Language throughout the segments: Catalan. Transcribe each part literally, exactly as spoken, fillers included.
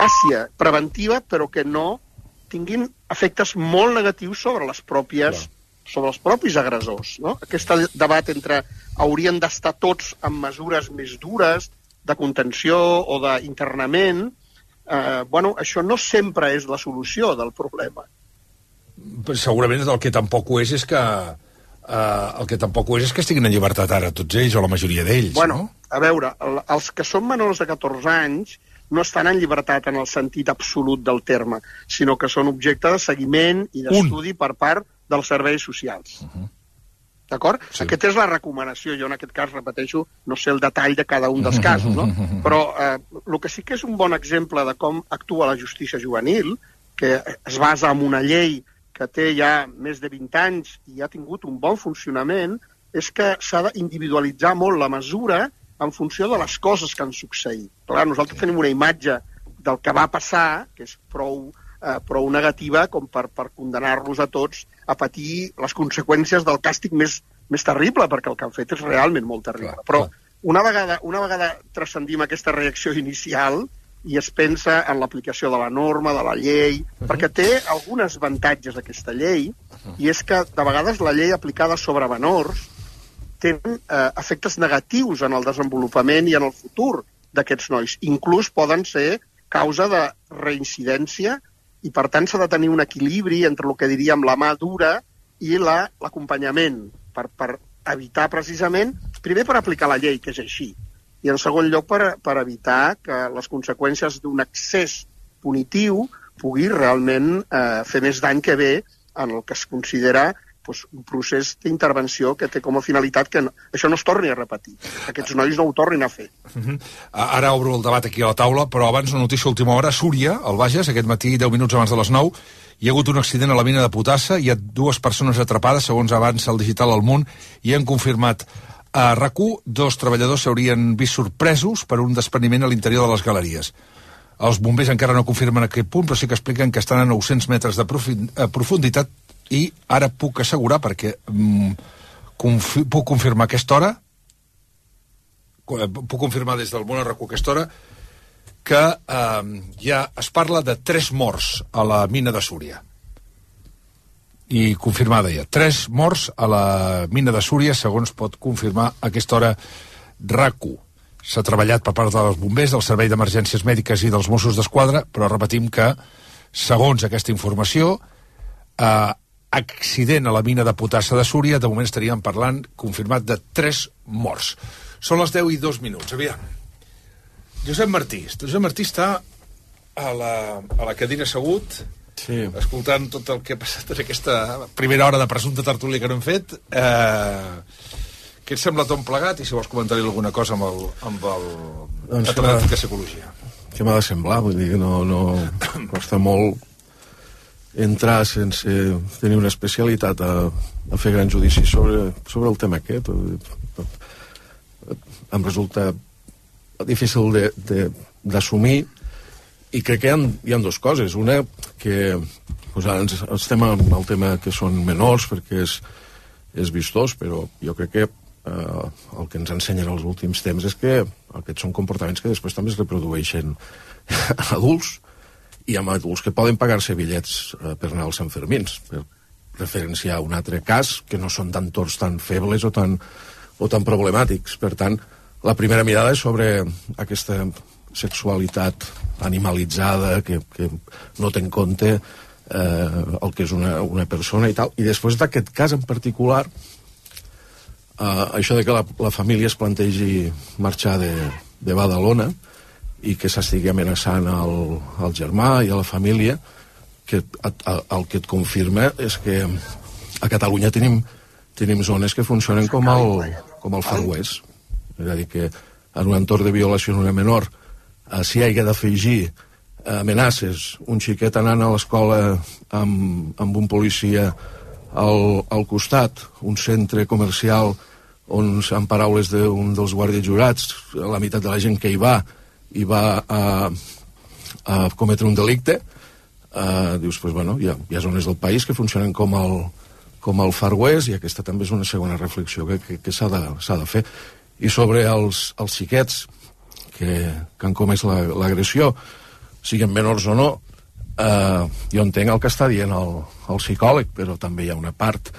eficàcia preventiva, però que no tinguin efectes molt negatius sobre les pròpies, sobre els propis agressors. No? Aquest debat entre haurien d'estar tots amb mesures més dures de contenció o d'internament, eh, bueno, això no sempre és la solució del problema. Segurament el que tampoc ho és és que eh, el que tampoc ho és és que estiguin en llibertat ara tots ells, o la majoria d'ells, bueno, no? A veure, el, els que són menors de catorze anys no estan en llibertat en el sentit absolut del terme, sinó que són objecte de seguiment i d'estudi per part dels serveis socials. Uh-huh. D'acord? Sí. Aquesta és la recomanació. Jo en aquest cas, repeteixo, no sé el detall de cada un dels casos, no? Però eh, el que sí que és un bon exemple de com actua la justícia juvenil, que es basa en una llei que té ja més de vint anys i ha tingut un bon funcionament, és que s'ha d'individualitzar molt la mesura en funció de les coses que han succeït. Clar, nosaltres tenim una imatge del que va passar, que és prou, eh, prou negativa com per, per condenar-los a tots a patir les conseqüències del càstig més, més terrible, perquè el que han fet és realment molt terrible. Clar, Però clar. Una vegada, una vegada transcendim aquesta reacció inicial i es pensa en l'aplicació de la norma, de la llei, uh-huh. perquè té alguns avantatges aquesta llei, uh-huh. i és que de vegades la llei aplicada sobre menors tenen eh, efectes negatius en el desenvolupament i en el futur d'aquests nois. Inclús poden ser causa de reincidència i, per tant, s'ha de tenir un equilibri entre el que diríem la mà dura i la, l'acompanyament per, per evitar precisament, primer per aplicar la llei, que és així, i en segon lloc per, per evitar que les conseqüències d'un excés punitiu pugui realment eh, fer més dany que bé en el que es considera pues, un procés d'intervenció que té com a finalitat que no, això no es torni a repetir, que aquests nois no ho tornin a fer. Uh-huh. Ara obro el debat aquí a la taula, però abans una notícia última hora. A Súria, al Bages, aquest matí, deu minuts abans de les nou, hi ha hagut un accident a la mina de Potassa, hi ha dues persones atrapades, segons avança el Digital al Munt, i han confirmat a RAC u, dos treballadors s'haurien vist sorpresos per un despreniment a l'interior de les galeries. Els bombers encara no confirmen a aquest punt, però sí que expliquen que estan a nou-cents metres de profunditat i ara puc assegurar, perquè mm, confi puc confirmar a aquesta hora, puc confirmar des del món a RAC u a aquesta hora, que eh, ja es parla de tres morts a la mina de Súria. I confirmada ja. Tres morts a la mina de Súria, segons pot confirmar a aquesta hora RAC u. S'ha treballat per part dels bombers, del Servei d'Emergències Mèdiques i dels Mossos d'Esquadra, però repetim que, segons aquesta informació, eh, accident a la mina de Potassa de Súria, de moment estaríem parlant, confirmat, de tres morts. Són les deu i dos minuts. Aviam. Josep Martí. Josep Martí està a la, a la cadira assegut, sí, escoltant tot el que ha passat en aquesta primera hora de presumpta tertúlia que no hem fet. Eh, què et sembla tot plegat? I si vols comentar-hi alguna cosa amb el, amb el doncs catedràtic de Psicologia. Què m'ha de semblar? Vull dir que no, no costa molt entrar sense tenir una especialitat a, a fer grans judicis sobre, sobre el tema aquest. Em resulta difícil d'assumir, i crec que hi ha, hi ha dues coses. Una, que pues, ara ens, estem amb el tema que són menors perquè és, és vistós, però jo crec que eh, el que ens ensenyen els últims temps és que aquests són comportaments que després també es reprodueixen en adults, i amb adults que poden pagar-se bitllets eh, per anar als Sanfermins, per referenciar un altre cas, que no són tan torts tan febles o tan, o tan problemàtics. Per tant, la primera mirada és sobre aquesta sexualitat animalitzada que, que no té en compte eh, el que és una, una persona i tal. I després d'aquest cas en particular, eh, això de que la, la família es plantegi marxar de, de Badalona i que s'estigui amenaçant el, el germà i a la família, que a, a, el que et confirma és que a Catalunya tenim, tenim zones que funcionen com el, com el Far West. És a dir, que en un entorn de violació en una menor eh, s'hi hagi d'afegir eh, amenaces, un xiquet anant a l'escola amb, amb un policia al, al costat, un centre comercial on, en paraules d'un dels guàrdies jurats, la meitat de la gent que hi va i va a, a cometre un delicte, uh, dius, pues, bueno, hi ha, hi ha zones del país que funcionen com el, com el Far West, i aquesta també és una segona reflexió que, que, que s'ha de, s'ha de fer. I sobre els, els xiquets que, que han comès l'agressió, siguin menors o no, eh, jo entenc el que està dient el, el psicòleg, però també hi ha una part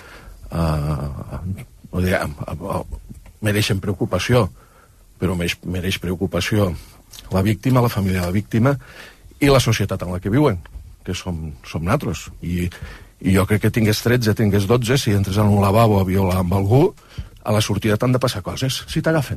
eh, o dir, mereixen preocupació, però mereix preocupació la víctima, la família de la víctima i la societat en la que viuen, que som, som nosaltres. I, I jo crec que tingués tretze, tingués dotze, si entres en un lavabo a violar amb algú, a la sortida t'han de passar coses, si t'agafen.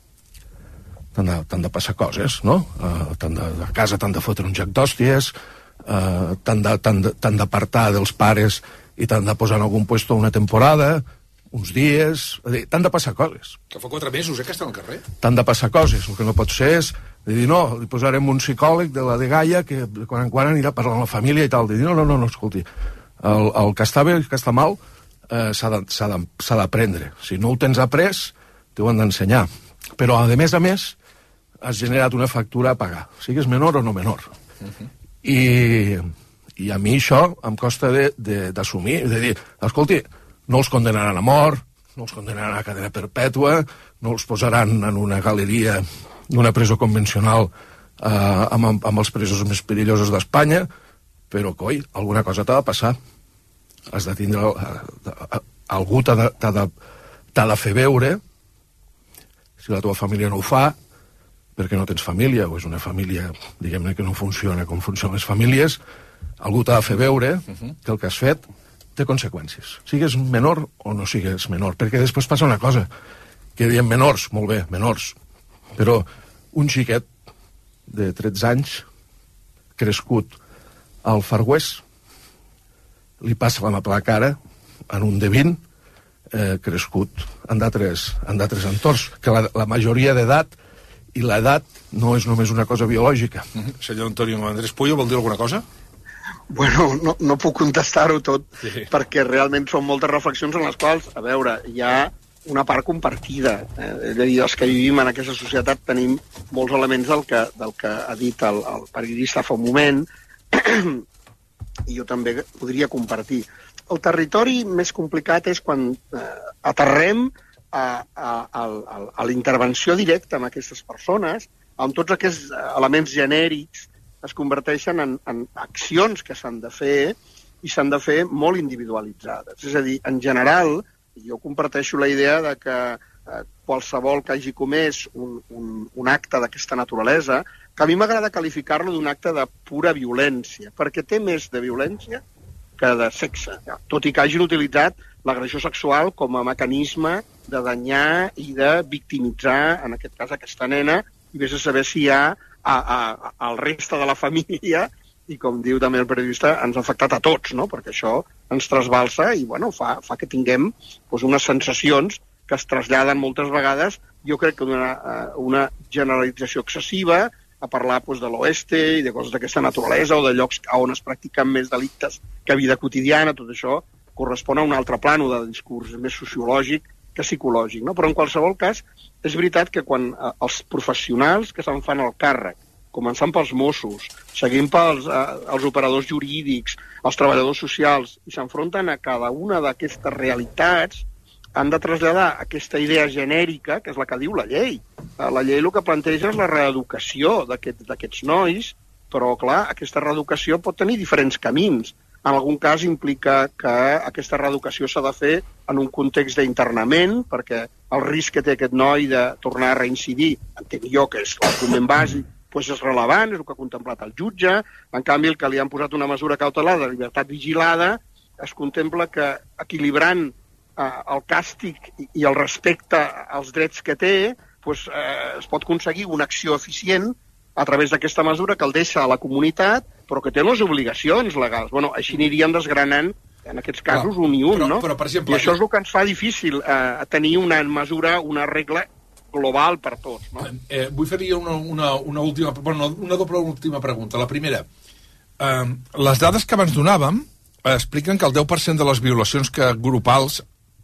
T'han de, t'han de passar coses, no? Uh, t'han de, a casa t'han de fotre un joc d'hòsties, uh, t'han de, t'han de, t'han d'apartar dels pares i t'han de posar en algun puesto una temporada, uns dies... T'han de passar coses. Que fa quatre mesos, eh, que està al carrer. T'han de passar coses. El que no pot ser és dir, no, li posarem un psicòleg de la de Gaia que de quan en quan anirà a parlar amb la família i tal. Dir, no, no, no, no, escolti, el, el que està bé i el que està mal eh, s'ha d'aprendre. Si no ho tens après, t'ho han d'ensenyar. Però, a més a més, has generat una factura a pagar, sigues menor o no menor. Uh-huh. I, I a mi això em costa d'assumir, de, de, de dir, escolti, no els condenaran a mort, no els condenaran a cadena perpètua, no els posaran en una galeria d'una presó convencional eh, amb, amb els presos més perillosos d'Espanya, però, coi, alguna cosa t'ha de passar. Has de tindre... Eh, algú t'ha de, t'ha de, t'ha de fer veure, si la teva família no ho fa, perquè no tens família, o és una família, diguem-ne, que no funciona com funcionen les famílies, algú t'ha de fer veure que el que has fet té conseqüències. Sigues menor o no sigues menor, perquè després passa una cosa, que diem menors, molt bé, menors, però un xiquet de tretze anys, crescut al Far West, li passa la mà per la cara en un de vint, eh, crescut en d'altres entorns, que la, la majoria d'edat i l'edat no és només una cosa biològica. Mm-hmm. Senyor Antonio Andrés Puyo, vol dir alguna cosa? Bueno, no, no puc contestar-ho tot, sí. Perquè realment són moltes reflexions en les quals, a veure, hi ha una part compartida. Eh? És a dir, els que vivim en aquesta societat tenim molts elements del que, del que ha dit el, el periodista fa un moment, i jo també podria compartir. El territori més complicat és quan eh, aterrem a, a, a, a, a la intervenció directa amb aquestes persones, amb tots aquests elements genèrics es converteixen en, en accions que s'han de fer i s'han de fer molt individualitzades. És a dir, en general, jo comparteixo la idea de que eh, qualsevol que hagi comès un, un, un acte d'aquesta naturalesa, que a mi m'agrada qualificar-lo d'un acte de pura violència, perquè té més de violència que de sexe, tot i que hagin utilitzat l'agressió sexual com a mecanisme de danyar i de victimitzar, en aquest cas, aquesta nena, i vés a saber si hi ha a, a, a, al reste de la família, i com diu també el periodista, ens ha afectat a tots, no? Perquè això ens trasbalsa i bueno, fa, fa que tinguem doncs, unes sensacions que es traslladen moltes vegades, jo crec que d'una una generalització excessiva, a parlar doncs, de l'oeste i de coses d'aquesta naturalesa o de llocs on es practiquen més delictes que vida quotidiana, tot això correspon a un altre plano de discurs més sociològic que psicològic. No? Però en qualsevol cas, és veritat que quan eh, els professionals que se'n fan el càrrec, començant pels Mossos, seguint pels eh, els operadors jurídics, els treballadors socials, i s'enfronten a cada una d'aquestes realitats, han de traslladar aquesta idea genèrica, que és la que diu la llei. La llei el que planteja és la reeducació d'aquests d'aquests nois, però, clar, aquesta reeducació pot tenir diferents camins. En algun cas implica que aquesta reeducació s'ha de fer en un context d'internament, perquè el risc que té aquest noi de tornar a reincidir, entenc jo que és l'argument bàsic, doncs és relevant, és el que ha contemplat el jutge. En canvi, el que li han posat una mesura cautelar de llibertat vigilada, es contempla que equilibrant eh, el càstig i el respecte als drets que té, doncs, eh, es pot aconseguir una acció eficient a través d'aquesta mesura que el deixa a la comunitat, però que té les obligacions legals. Bueno, així aniríem desgranant, en aquests casos, clar, un i un, però, no? Però, per exemple, I això és el que ens fa difícil eh, tenir una mesura, una regla global per tots, no? Eh, vull fer-hi una, una, una última, bueno, una doble última pregunta. La primera, eh, les dades que abans donàvem eh, expliquen que el deu per cent de les violacions que grupals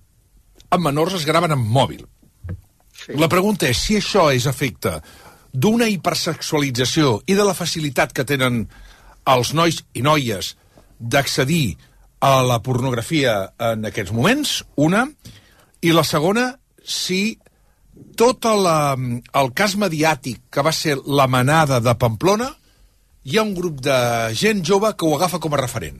amb menors es graven amb mòbil. Sí. La pregunta és si això és efecte d'una hipersexualització i de la facilitat que tenen els nois i noies d'accedir a la pornografia en aquests moments, una, i la segona, si tot la, el cas mediàtic que va ser la manada de Pamplona hi ha un grup de gent jove que ho agafa com a referent?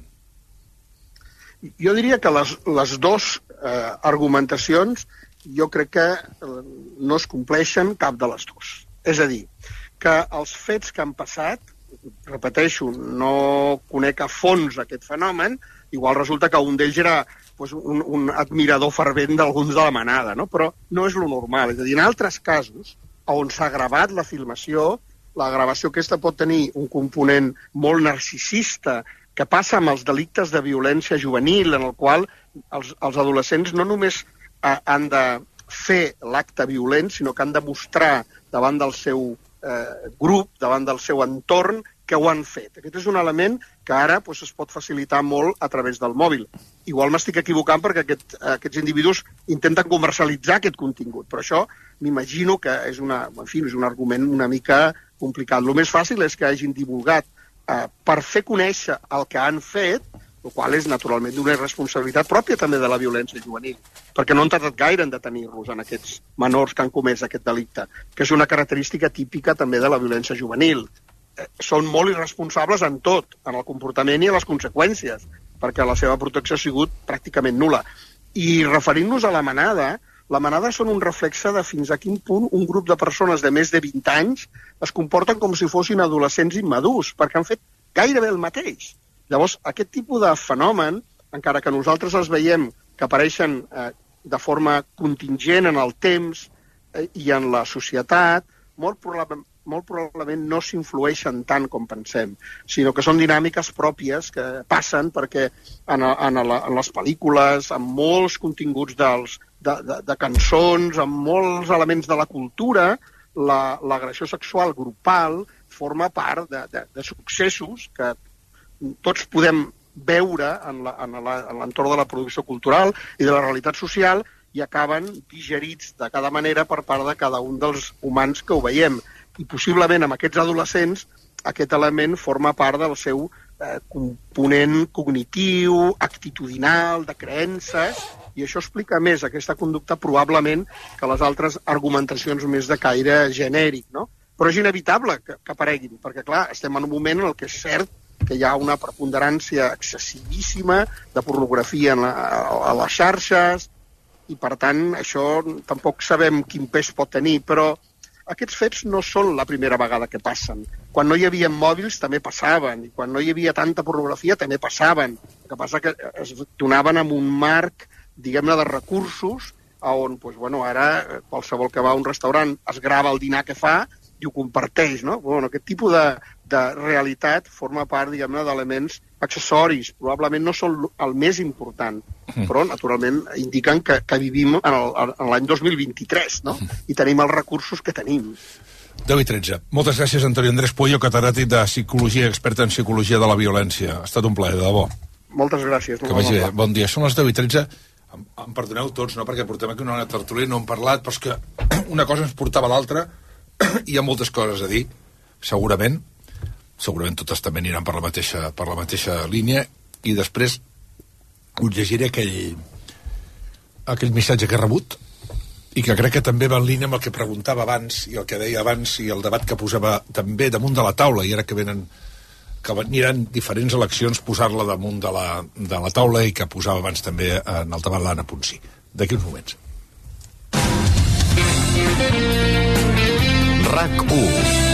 Jo diria que les, les dues eh, argumentacions jo crec que eh, no es compleixen cap de les dues. És a dir, que els fets que han passat, repeteixo, no conec a fons aquest fenomen, igual resulta que un d'ells era pues, un, un admirador fervent d'alguns de la manada, no? Però no és lo normal. És a dir, en altres casos, on s'ha gravat la filmació, la gravació aquesta pot tenir un component molt narcisista, que passa amb els delictes de violència juvenil, en el qual els, els adolescents no només eh, han de fer l'acte violent, sinó que han de mostrar davant del seu eh, grup, davant del seu entorn, que ho han fet. Aquest és un element que ara pues, es pot facilitar molt a través del mòbil. Igual m'estic equivocant perquè aquest, aquests individus intenten comercialitzar aquest contingut, però això m'imagino que és, una, en fi, és un argument una mica complicat. El més fàcil és que hagin divulgat eh, per fer conèixer el que han fet, el qual és naturalment d'una irresponsabilitat pròpia també de la violència juvenil, perquè no han tardat gaire en detenir-los en aquests menors que han comès aquest delicte, que és una característica típica també de la violència juvenil. Eh, són molt irresponsables en tot, en el comportament i en les conseqüències, perquè la seva protecció ha sigut pràcticament nul·la. I referint-nos a la manada, la manada són un reflexe de fins a quin punt un grup de persones de més de vint anys es comporten com si fossin adolescents immadurs, perquè han fet gairebé el mateix. Llavors, aquest tipus de fenomen, encara que nosaltres els veiem que apareixen eh, de forma contingent en el temps eh, i en la societat, molt probablement, molt probablement no s'influeixen tant com pensem, sinó que són dinàmiques pròpies que passen perquè en, en, la, en les pel·lícules, amb molts continguts dels, de, de, de cançons, amb molts elements de la cultura, la, l'agressió sexual grupal forma part de, de, de successos que tots podem veure en, la, en, la, en l'entorn de la producció cultural i de la realitat social i acaben digerits de cada manera per part de cada un dels humans que ho veiem. I possiblement amb aquests adolescents aquest element forma part del seu eh, component cognitiu, actitudinal, de creences, i això explica més aquesta conducta probablement que les altres argumentacions més de caire genèric, no? Però és inevitable que, que apareguin, perquè clar, estem en un moment en el que és cert que hi ha una preponderància excessivíssima de pornografia en la, a, a les xarxes, i per tant això tampoc sabem quin pes pot tenir, però aquests fets no són la primera vegada que passen. Quan no hi havia mòbils també passaven, i quan no hi havia tanta pornografia també passaven. El que passa que es donaven amb un marc, diguem-ne, de recursos, on doncs, bueno, ara qualsevol que va a un restaurant es grava el dinar que fa i ho comparteix, no? Bueno, aquest tipus de, de realitat forma part, diguem-ne, d'elements accessoris. Probablement no són el més important, però, naturalment, indiquen que, que vivim en, el, en l'any dos mil vint-i-tres, no? I tenim els recursos que tenim. deu i tretze. Moltes gràcies, Antonio Andrés Pueyo, catedràtic de Psicologia, expert en Psicologia de la Violència. Ha estat un plaer, de debò. Moltes gràcies. Que vagi bé. Bon dia. Són les deu i tretze. Em, em perdoneu tots, no?, perquè portem aquí una tertúlia i no hem parlat, però és que una cosa ens portava a l'altra. Hi ha moltes coses a dir, segurament. Segurament totes també aniran per la mateixa, per la mateixa línia, i després us llegiré aquell, aquell missatge que he rebut, i que crec que també va en línia amb el que preguntava abans, i el que deia abans, i el debat que posava també damunt de la taula, i ara que venen que aniran diferents eleccions, posar-la damunt de la, de la taula, i que posava abans també en el debat l'Anna Ponsí. D'aquí uns moments. RAC u.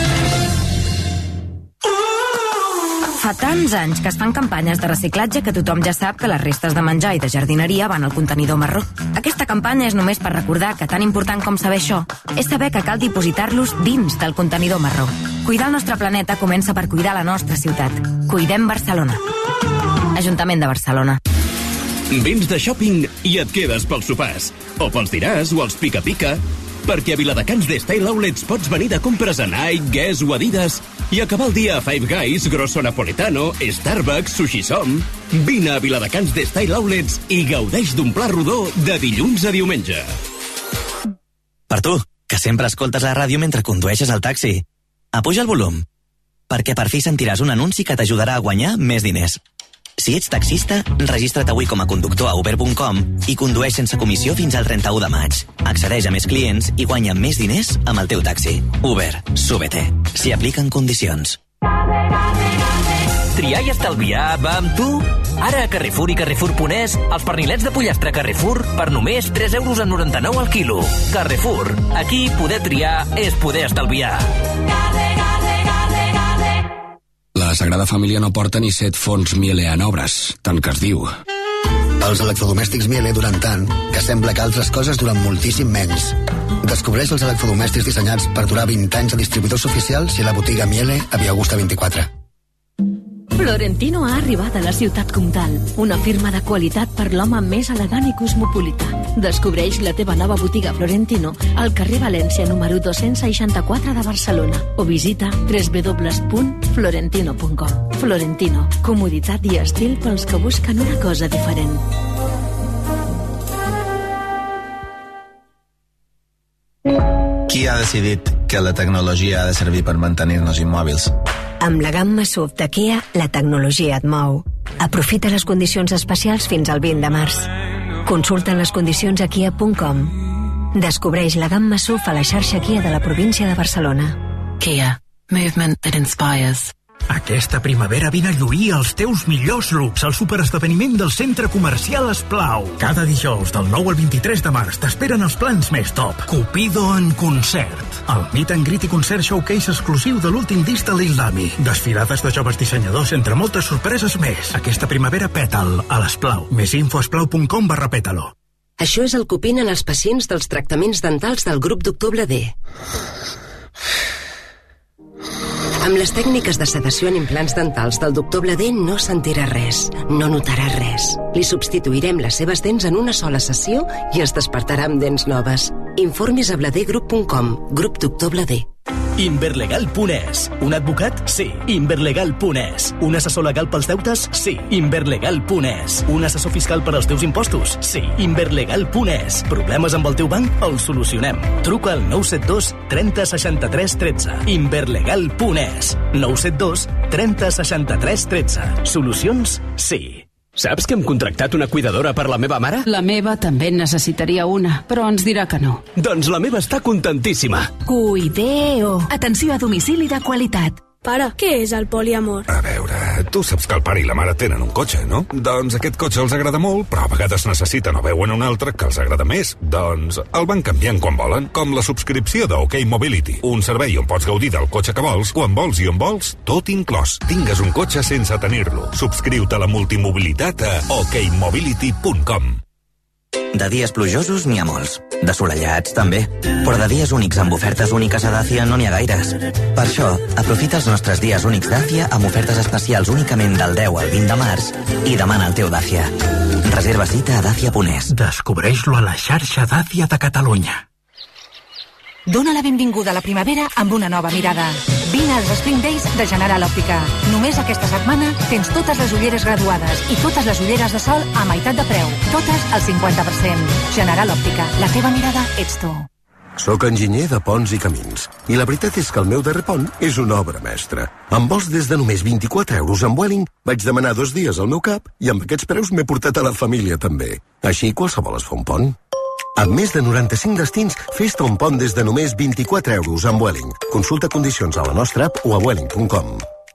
Fa tants anys que es fan campanyes de reciclatge que tothom ja sap que les restes de menjar i de jardineria van al contenidor marró. Aquesta campanya és només per recordar que tan important com saber això és saber que cal dipositar-los dins del contenidor marró. Cuidar el nostre planeta comença per cuidar la nostra ciutat. Cuidem Barcelona. Ajuntament de Barcelona. Vins de shopping i et quedes pels sopars. O pels diràs o els pica-pica. Perquè a Viladecans d'Style Outlets pots venir de compres a Nike, Guess o Adidas i acabar el dia a Five Guys, Grosso Napoletano, Starbucks, Sushi Som. Vine a Viladecans d'Style Outlets i gaudeix d'un pla rodó de dilluns a diumenge. Per tu, que sempre escoltes la ràdio mentre condueixes el taxi. Apuja el volum, perquè per fi sentiràs un anunci que t'ajudarà a guanyar més diners. Si ets taxista, registra't avui com a conductor a uber punt com i condueix sense comissió fins al trenta-u de maig. Accedeix a més clients i guanya més diners amb el teu taxi. Uber, súbete. S'hi apliquen condicions. Triar i estalviar va amb tu? Ara a Carrefour i Carrefour punt es, els pernilets de pollastre Carrefour per només tres euros amb noranta-nou al quilo. Carrefour, aquí poder triar és poder estalviar. La Sagrada Família no porta ni set fons Miele en obres, tant que es diu. Els electrodomèstics Miele duren tant que sembla que altres coses duren moltíssim menys. Descobreix els electrodomèstics dissenyats per durar vint anys a distribuïdors oficials i a la botiga Miele a Via Augusta vint-i-quatre. Florentino ha arribat a la ciutat comtal, una firma de qualitat per l'home més elegant i cosmopolita. Descobreix la teva nova botiga Florentino al carrer València número dos-cents seixanta-quatre de Barcelona o visita w w w punt florentino punt com. Florentino, comoditat i estil pels que busquen una cosa diferent. Qui ha decidit que la tecnologia ha de servir per mantenir-nos immòbils? Amb la gamma S U V de Kia, la tecnologia et mou. Aprofita les condicions especials fins al vint de març. Consulta les condicions a kia punt com. Descobreix la gamma S U V a la xarxa Kia de la província de Barcelona. Kia. Movement that inspires. Aquesta primavera vine a lluir els teus millors looks al superesdeveniment del Centre Comercial Esplau. Cada dijous del nou al vint-i-tres de març t'esperen els plans més top. Cupido en concert. El meet and greet i concert showcase exclusiu de l'últim disc de l'Islami. Desfilades de joves dissenyadors, entre moltes sorpreses més. Aquesta primavera peta'l a l'Esplau. Més info a esplau punt com barra petalo. Això és el que opinen els pacients dels tractaments dentals del grup Doctor Bladé. Amb les tècniques de sedació en implants dentals del doctor Bladé no sentirà res, no notarà res. Li substituirem les seves dents en una sola sessió i es despertarà amb dents noves. Informis a bladegroup punt com. Grup Doctor Bladé. Inverlegal punt es. Un advocat? Sí. Inverlegal punt es. Un assessor legal pels deutes? Sí. Inverlegal punt es. Un assessor fiscal per als teus impostos? Sí. Inverlegal punt es. Problemes amb el teu banc? Els solucionem. Truca al nou set dos trenta seixanta-tres tretze. Inverlegal punt es. nou set dos trenta seixanta-tres tretze. Solucions? Sí. Saps que hem contractat una cuidadora per la meva mare? La meva també necessitaria una, però ens dirà que no. Doncs la meva està contentíssima. Cuideo. Atenció a domicili de qualitat. Pare, què és el poliamor? A veure, tu saps que el pare i la mare tenen un cotxe, no? Doncs aquest cotxe els agrada molt, però a vegades necessiten o veuen un altre que els agrada més. Doncs el van canviant quan volen, com la subscripció d'Ok Mobility. Un servei on pots gaudir del cotxe que vols, quan vols i on vols, tot inclòs. Tingues un cotxe sense tenir-lo. Subscriu-te a la multimobilitat a ok mobility punt com. De dies plujosos n'hi ha molts, de solellats també, però de dies únics amb ofertes úniques a Dacia no n'hi ha gaires. Per això, aprofita els nostres dies únics Dacia amb ofertes especials únicament del deu al vint de març i demana el teu Dacia. Reserva cita a dacia punt es. Descobreix-lo a la xarxa Dacia de Catalunya. Dóna la benvinguda a la primavera amb una nova mirada. Vine als Spring Days de General Òptica. Només aquesta setmana tens totes les ulleres graduades i totes les ulleres de sol a meitat de preu. Totes al cinquanta per cent. General Òptica. La teva mirada ets tu. Soc enginyer de ponts i camins. I la veritat és que el meu darrer pont és una obra mestra. Amb vols des de només vint-i-quatre euros amb Vueling, vaig demanar dos dies al meu cap i amb aquests preus m'he portat a la família també. Així qualsevol es fa un pont. Amb més de noranta-cinc destins, fes-te un pont des de només vint-i-quatre euros amb Vueling. Consulta condicions a la nostra app o a vueling punt com.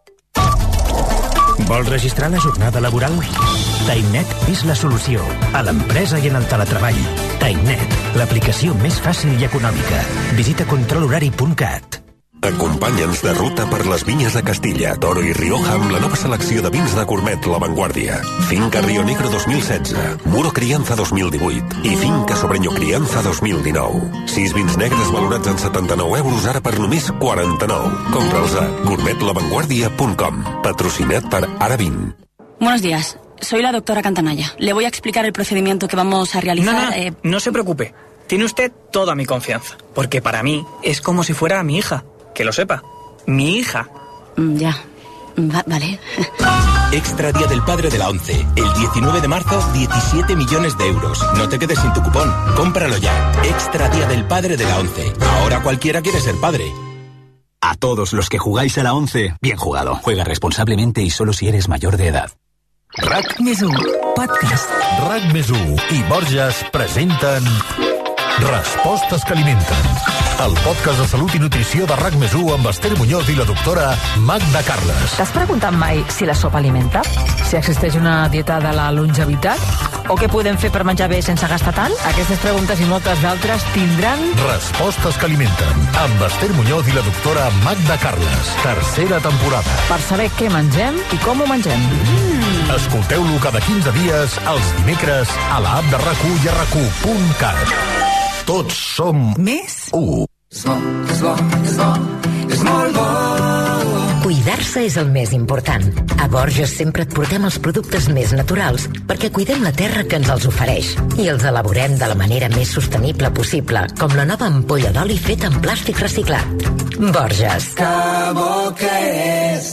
Vols registrar la jornada laboral? TimeNet és la solució. A l'empresa i en el teletreball. TimeNet, l'aplicació més fàcil i econòmica. Visita control horari punt cat. Acompanya'ns de ruta per les vinyes de Castilla, Toro i Rioja amb la nova selecció de vins de Gourmet La Vanguardia. Finca Río Negro dos mil setze, Muro Crianza dos mil divuit i Finca Sobreño Crianza dos mil dinou. Sis vins negres valorats en setanta-nou euros ara per només quaranta-nou. Compra'ls a gourmet la vanguardia punt com. Patrocinat per Ara Vin. Buenos días, soy la doctora Cantanaya. Le voy a explicar el procedimiento que vamos a realizar. No, no, eh... no se preocupe. Tiene usted toda mi confianza, porque para mí es como si fuera mi hija. Que lo sepa. Mi hija. Ya. Va, vale. Extra Día del Padre de la ONCE. El diecinueve de marzo, diecisiete millones de euros. No te quedes sin tu cupón. Cómpralo ya. Extra Día del Padre de la ONCE. Ahora cualquiera quiere ser padre. A todos los que jugáis a la ONCE, bien jugado. Juega responsablemente y solo si eres mayor de edad. RAC més u, podcast. RAC més u i Borges presenten Respostes que alimenten. el podcast de salut i nutrició de RAC més u amb Esther Muñoz i la doctora Magda Carles. T'has preguntat mai si la sopa alimenta? Si existeix una dieta de la longevitat? O què podem fer per menjar bé sense gastar tant? Aquestes preguntes i moltes d'altres tindran... Respostes que alimenten, amb Esther Muñoz i la doctora Magda Carles. Tercera temporada. Per saber què mengem i com ho mengem. Mm. Escolteu-lo cada quinze dies, els dimecres, a l'app de RAC u i a rac u punt cat. Tots som... Més? U. És bo, és bo, és bo, és molt bo. Cuidar-se és el més important. A Borges sempre et portem els productes més naturals perquè cuidem la terra que ens els ofereix i els elaborem de la manera més sostenible possible, com la nova ampolla d'oli feta en plàstic reciclat. Borges. Que bo que és.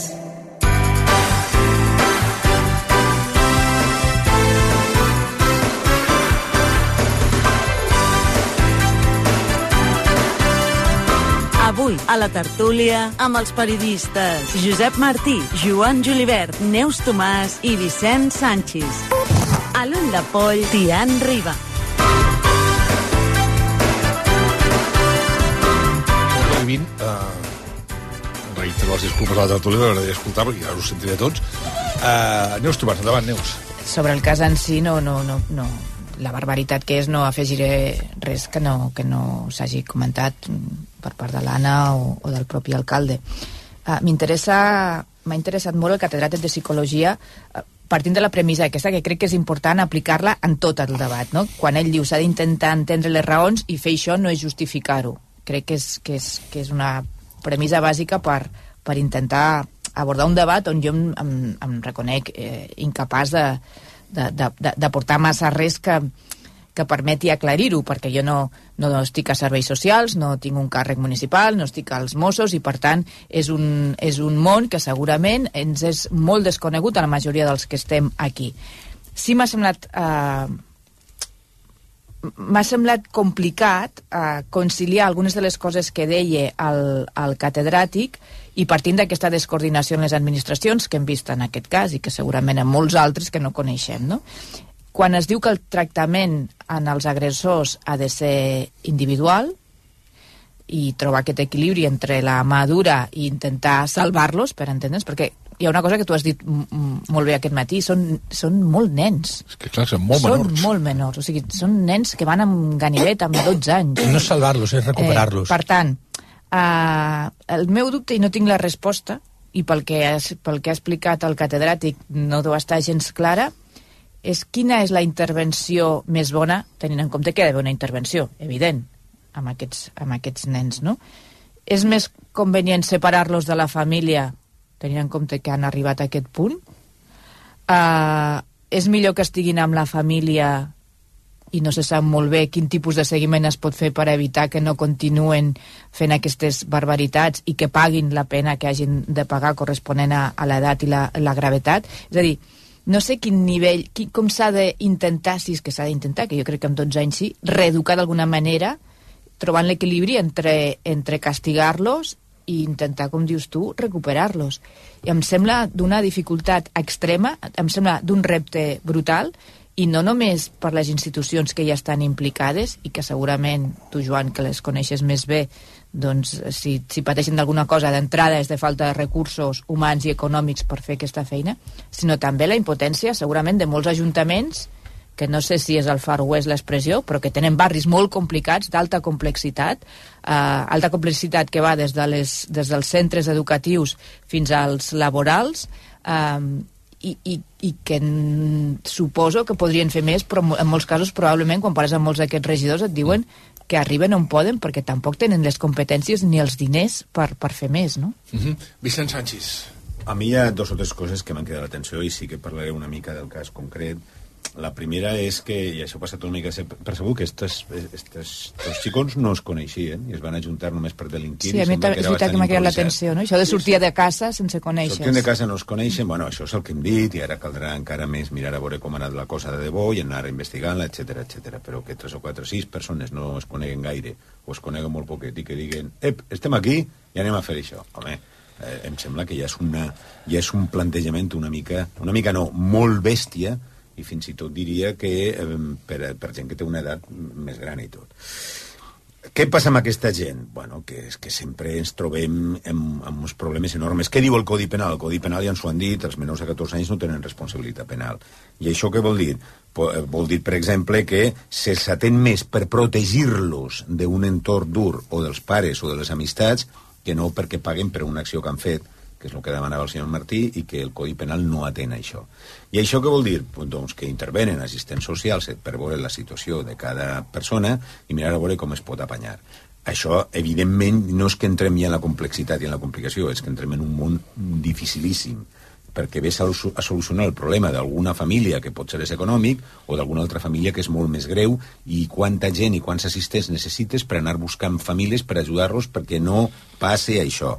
Avui, a la tertúlia, amb els periodistes Josep Martí, Joan Julivert, Neus Tomàs i Vicent Sánchez. A l'ull de poll, Tian Riba. dos mil vint, eh, reitero les disculpes a la tertúlia, m'agradaria escoltar, perquè ja us sentiré tots. Eh, Neus Tomàs, endavant, Neus. Sobre el cas en si, no, no, no, no. La barbaritat que és, no afegiré res que no, que no s'hagi comentat per part de l'Anna o, o del propi alcalde. Uh, m'interessa, m'ha interessat molt el catedràtic de Psicologia, uh, partint de la premissa aquesta, que crec que és important aplicar-la en tot el debat, no? Quan ell diu s'ha d'intentar entendre les raons i fer això no és justificar-ho. Crec que és, que és, que és una premissa bàsica per, per intentar abordar un debat on jo em, em, em reconec eh, incapaç de d'aportar massa res que, que permeti aclarir-ho, perquè jo no, no estic a serveis socials, no tinc un càrrec municipal, no estic als Mossos, i per tant és un, és un món que segurament ens és molt desconegut a la majoria dels que estem aquí. Sí m'ha semblat eh, m'ha semblat complicat eh, conciliar algunes de les coses que deia el, el catedràtic i partint d'aquesta descoordinació en les administracions que hem vist en aquest cas i que segurament en molts altres que no coneixem, no? Quan es diu que el tractament en els agressors ha de ser individual i trobar aquest equilibri entre la mà dura i intentar salvar-los, per entendre'ns, perquè hi ha una cosa que tu has dit molt bé aquest matí, són, són molt nens. És que clar, són molt són menors. Són molt menors, o sigui, són nens que van amb ganivet amb dotze anys. No és salvar-los, és recuperar-los. Eh, per tant, Uh, el meu dubte, i no tinc la resposta, i pel que, has, pel que ha explicat el catedràtic no deu estar gens clara, és quina és la intervenció més bona, tenint en compte que hi ha d'haver una intervenció, evident, amb aquests, amb aquests nens, no? És més convenient separar-los de la família, tenint en compte que han arribat a aquest punt? Uh, és millor que estiguin amb la família i no se sap molt bé quin tipus de seguiment es pot fer per evitar que no continuen fent aquestes barbaritats i que paguin la pena que hagin de pagar corresponent a, a l'edat i la, la gravetat. És a dir, no sé quin nivell, qui, com s'ha d'intentar, si és que s'ha d'intentar, que jo crec que amb dotze anys sí, reeducar d'alguna manera, trobant l'equilibri entre, entre castigar-los i intentar, com dius tu, recuperar-los. I em sembla d'una dificultat extrema, em sembla d'un repte brutal, i no només per les institucions que ja estan implicades i que segurament tu, Joan, que les coneixes més bé, doncs si, si pateixen d'alguna cosa d'entrada és de falta de recursos humans i econòmics per fer aquesta feina, sinó també la impotència segurament de molts ajuntaments que no sé si és el Far West l'expressió, però que tenen barris molt complicats, d'alta complexitat, eh, alta complexitat que va des, de les, des dels centres educatius fins als laborals, eh, I, i, i que n, suposo que podrien fer més, però en molts casos probablement quan parles amb molts d'aquests regidors et diuen que arriben on poden perquè tampoc tenen les competències ni els diners per, per fer més, no? Mm-hmm. Vicent Sánchez. A mi hi ha dos o tres coses que m'han quedat l'atenció i sí que parlaré una mica del cas concret. La primera és que, i això ha passat una mica per segur, que estos, estos, estos xicons no es coneixien i es van ajuntar només per delinquir. Sí, a mi és veritat que m'ha quedat l'atenció, no? Això de sortir de casa sense conèixer. Sortint de casa no es coneixen, bueno, això és el que hem dit i ara caldrà encara més mirar a veure com ha anat la cosa de debò i anar investigant-la, etcètera, etcètera. Però que tres o quatre o sis persones no es coneguen gaire o es coneguen molt poquet i que diguen, ep, estem aquí i anem a fer això. Home, eh, em sembla que ja és, una, ja és un plantejament una mica, una mica no, molt bèstia, i fins i tot diria que eh, per, per gent que té una edat més gran i tot. què passa amb aquesta gent? Bueno, que és que sempre ens trobem amb, amb uns problemes enormes. Què diu el Codi Penal? El Codi Penal ja ens ho han dit, els menors de catorze anys no tenen responsabilitat penal. I això què vol dir? Vol dir, per exemple, que se'ls atén més per protegir-los d'un entorn dur o dels pares o de les amistats que no perquè paguen per una acció que han fet, que és el que demanava el senyor Martí, i que el Codi Penal no atén això. I això què vol dir? Doncs que intervenen assistents socials per veure la situació de cada persona i mirar a veure com es pot apanyar. Això, evidentment, no és que entrem ja en la complexitat i en la complicació, és que entrem en un món dificilíssim, perquè ves a solucionar el problema d'alguna família que pot ser econòmic o d'alguna altra família que és molt més greu, i quanta gent i quants assistents necessites per anar buscant famílies per ajudar-los perquè no passe això.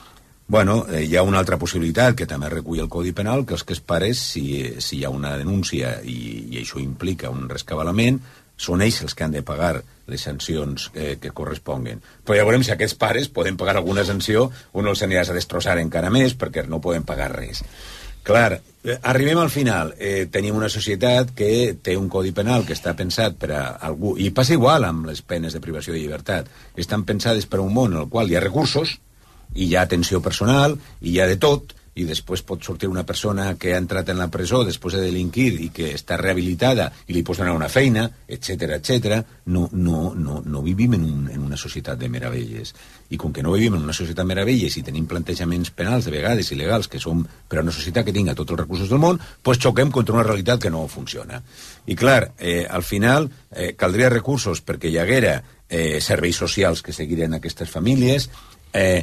Bueno, eh, hi ha una altra possibilitat que també recull el Codi Penal, que els que els pares, si, si hi ha una denúncia i, i això implica un rescabalament, són ells els que han de pagar les sancions eh, que corresponguen. Però ja veurem si aquests pares poden pagar alguna sanció o no els aniràs a destrossar encara més perquè no poden pagar res. Clar, eh, arribem al final. Eh, tenim una societat que té un Codi Penal que està pensat per a algú, i passa igual amb les penes de privació de llibertat, estan pensades per a un món en el qual hi ha recursos, i hi ha atenció personal, i hi ha de tot, i després pot sortir una persona que ha entrat en la presó després de delinquir i que està rehabilitada i li pots donar una feina, etcètera, etcètera. No, no, no, no vivim en, un, en una societat de meravelles. I com que no vivim en una societat de meravelles i tenim plantejaments penals, de vegades il·legals, que són per a una societat que tinga tots els recursos del món, doncs xoquem contra una realitat que no funciona. I clar, eh, al final eh, caldria recursos perquè hi haguera eh, serveis socials que seguiren aquestes famílies, eh,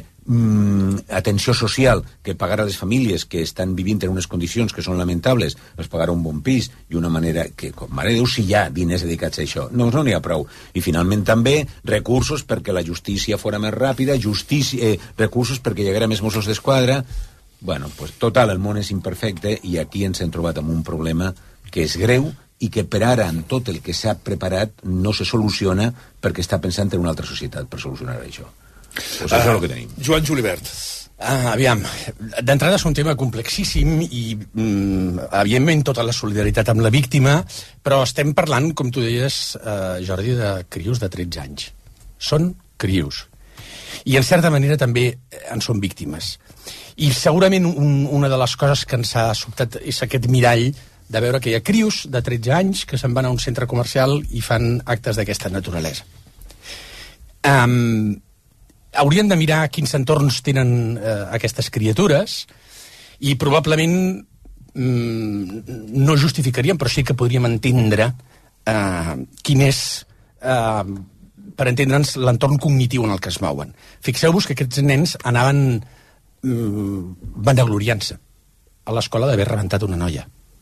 mm, atenció social que pagar a les famílies que estan vivint en unes condicions que són lamentables, els pagar un bon pis i una manera que, com mare de Déu, si hi ha diners dedicats a això, no, no n'hi ha prou. I finalment també recursos perquè la justícia fora més ràpida, justícia, eh, recursos perquè hi haguera més Mossos d'Esquadra. Bueno, pues total, el món és imperfecte i aquí ens hem trobat amb un problema que és greu i que per ara, en tot el que s'ha preparat, no se soluciona perquè està pensant en una altra societat per solucionar això. Pues això uh, és el que tenim. Joan Julivert. Ah, aviam, d'entrada és un tema complexíssim i, mm, evidentment, tota la solidaritat amb la víctima, però estem parlant, com tu deies, eh, Jordi, de crios de tretze anys. Són crios. I, en certa manera, també en són víctimes. I, segurament, un, una de les coses que ens ha sobtat és aquest mirall de veure que hi ha crios de tretze anys que se'n van a un centre comercial i fan actes d'aquesta naturalesa. Um, haurien de mirar quins entorns tenen eh, aquestes criatures i probablement mm, no justificaríem, però sí que podríem entendre eh, quin és, eh, per entendre'ns, l'entorn cognitiu en el que es mouen. Fixeu-vos que aquests nens anaven mm, vanagloriant-se a l'escola d'haver rebentat una noia.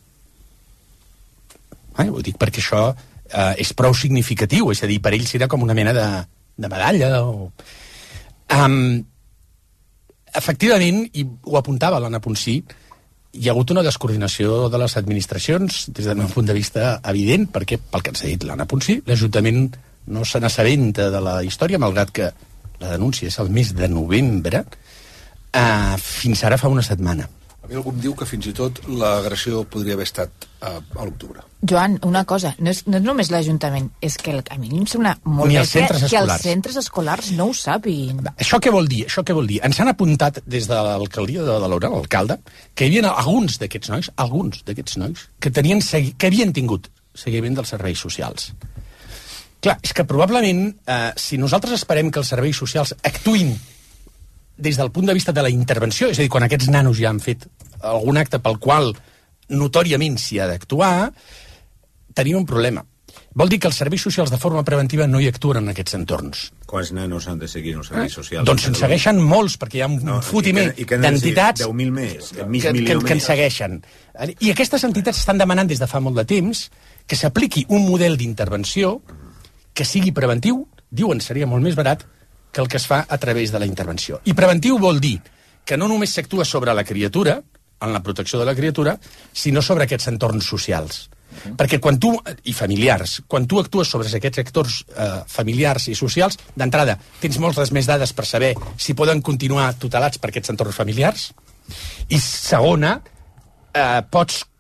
Eh, ho dic perquè això eh, és prou significatiu, és a dir, per ells era com una mena de, de medalla o... Um, efectivament, i ho apuntava l'Anna Ponsí, hi ha hagut una descoordinació de les administracions des del meu punt de vista evident, perquè, pel que ens ha dit l'Anna Ponsí, l'Ajuntament no se n'assabenta de la història, malgrat que la denúncia és el mes de novembre, uh, fins ara fa una setmana. A mi algú em diu que fins i tot l'agressió podria haver estat a, a l'octubre. Joan, una cosa, no és, no és només l'Ajuntament, és que el, a mi em sembla molt bé que, que els centres escolars no ho sàpiguen. Això què vol dir? Això què vol dir? Ens han apuntat des de l'alcaldia de Badalona, l'alcalde, que hi havia alguns d'aquests nois, alguns d'aquests nois, que, tenien, que havien tingut seguiment dels serveis socials. Clar, és que probablement, eh, si nosaltres esperem que els serveis socials actuïn des del punt de vista de la intervenció, és a dir, quan aquests nanos ja han fet algun acte pel qual notòriament s'hi ha d'actuar, tenim un problema. Vol dir que els serveis socials de forma preventiva no hi actuen en aquests entorns. Quants nanos han de seguir els serveis socials? Doncs en segueixen molts, perquè hi ha un no, fotimer d'entitats deu mil més, mig que, milió que, que en segueixen. I aquestes entitats estan demanant des de fa molt de temps que s'apliqui un model d'intervenció que sigui preventiu, diuen seria molt més barat, que el que es fa a través de la intervenció. I preventiu vol dir que no només s'actua sobre la criatura, en la protecció de la criatura, sinó sobre aquests entorns socials. Uh-huh. Perquè quan tu, i familiars, quan tu actues sobre aquests actors eh, familiars i socials, d'entrada, tens moltes més dades per saber si poden continuar tutelats per aquests entorns familiars, i segona, eh, pots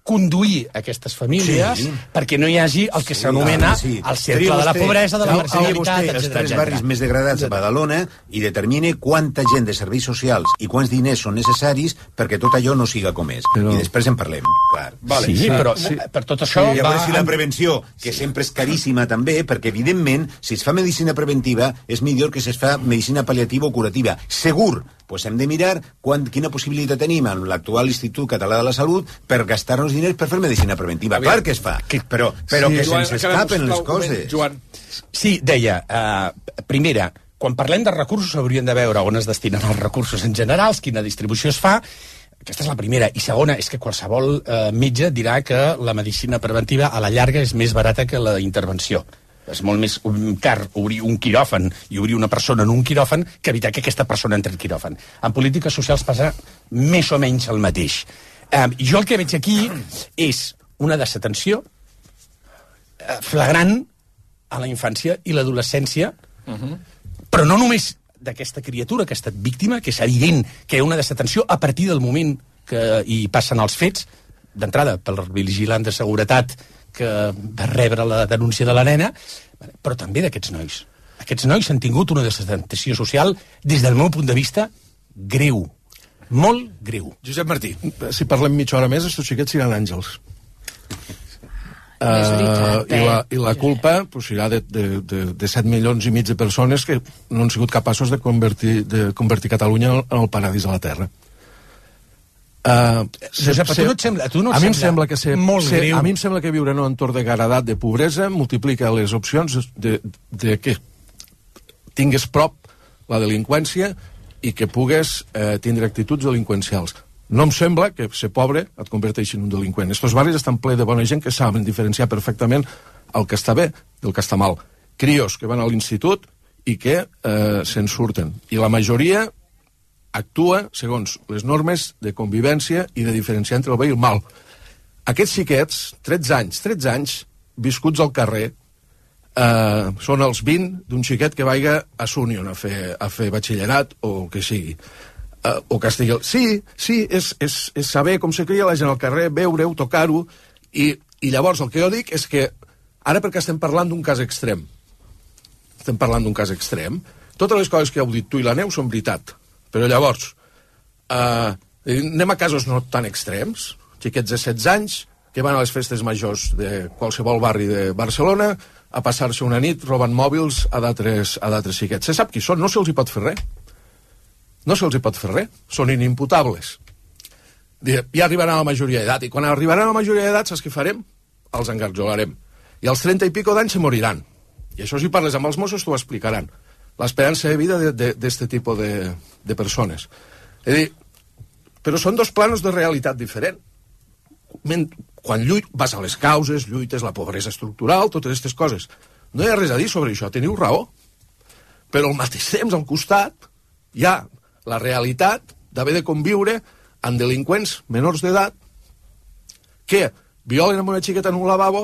conduir aquestes famílies Sí. perquè no hi hagi el que s'anomena sí. el cercle de la pobresa, de la marginalitat, els etcètera. tres barris més degradats de Badalona i determine quanta gent de serveis socials i quants diners són necessaris perquè tot allò no siga com és. Però... I després en parlem, clar. Vale, sí, però sí. per tot això... I llavors, va... si la prevenció, que sí. sempre és caríssima també, perquè evidentment, si es fa medicina preventiva, és millor que si es fa medicina pal·liativa o curativa. Segur, pues hem de mirar quan, quina possibilitat tenim en l'actual Institut Català de la Salut per gastar-nos diners per fer medicina preventiva. Clar que es fa, però, però Sí, que Joan, se'ns escapen les coses. Joan. Sí, deia, uh, primera, quan parlem de recursos hauríem de veure on es destinen els recursos en general, quina distribució es fa. Aquesta és la primera. I segona, és que qualsevol uh, metge dirà que la medicina preventiva a la llarga és més barata que la intervenció. És molt més car obrir un quiròfan i obrir una persona en un quiròfan que evitar que aquesta persona entri al quiròfan. En polítiques socials passa més o menys el mateix. Um, jo el que veig aquí és una desatenció uh, flagrant a la infància i l'adolescència, uh-huh. però no només d'aquesta criatura que ha estat víctima, que és evident que hi ha una desatenció a partir del moment que hi passen els fets, d'entrada pel vigilant de seguretat que va rebre la denúncia de la nena, però també d'aquests nois. Aquests nois han tingut una desatentació social, des del meu punt de vista, greu. Molt greu. Josep Martí. Si parlem mitja hora més, estos xiquets seran àngels. Uh, i, la, I la culpa pues, serà de, de, de, de set milions i mig de persones que no han sigut capaços de convertir, de convertir Catalunya en el paradís de la Terra. Uh, Josep, a tu no et sembla, a tu no et a mi em sembla sembla que ser, molt ser, greu? A mi em sembla que viure en un entorn de gradat, de pobresa, multiplica les opcions de, de que tingues prop la delinqüència i que pugues eh, tindre actituds delinqüencials. No em sembla que ser pobre et converteixi en un delinqüent. Estos barris estan ple de bona gent que saben diferenciar perfectament el que està bé del que està mal. Crios que van a l'institut i que eh, se'n surten. I la majoria actua segons les normes de convivència i de diferenciar entre el bé i el mal. Aquests xiquets, tretze anys, tretze anys, viscuts al carrer, eh, són els vint d'un xiquet que vaiga a Súnion a fer, a fer batxillerat o el que sigui. Uh, o que estigui... Sí, sí, és, és, és saber com se cria la gent al carrer, veure-ho, tocar-ho, i, i llavors el que jo dic és que, ara perquè estem parlant d'un cas extrem, estem parlant d'un cas extrem, totes les coses que heu dit tu i la Neus són veritat, però llavors, uh, anem a casos no tan extrems, xiquets de setze anys, que van a les festes majors de qualsevol barri de Barcelona, a passar-se una nit robant mòbils a d'altres a d'altres xiquets. Se sap qui són, no se'ls hi pot fer res. No se'ls hi pot fer res, són inimputables. Ja arribaran a la majoria d'edat, i quan arribaran a la majoria d'edat, saps què farem? Els engarjolarem. I als trenta i pico d'anys se moriran. I això si parles amb els Mossos t'ho explicaran. L'esperança de vida d'aquest tipus de, de persones. És a dir, però són dos planos de realitat diferent. Quan lluit, vas a les causes, lluites la pobresa estructural, totes aquestes coses. No hi ha res a dir sobre això, teniu raó. Però al mateix temps, al costat, hi ha la realitat d'haver de conviure amb delinqüents menors d'edat que violen amb una xiqueta en un lavabo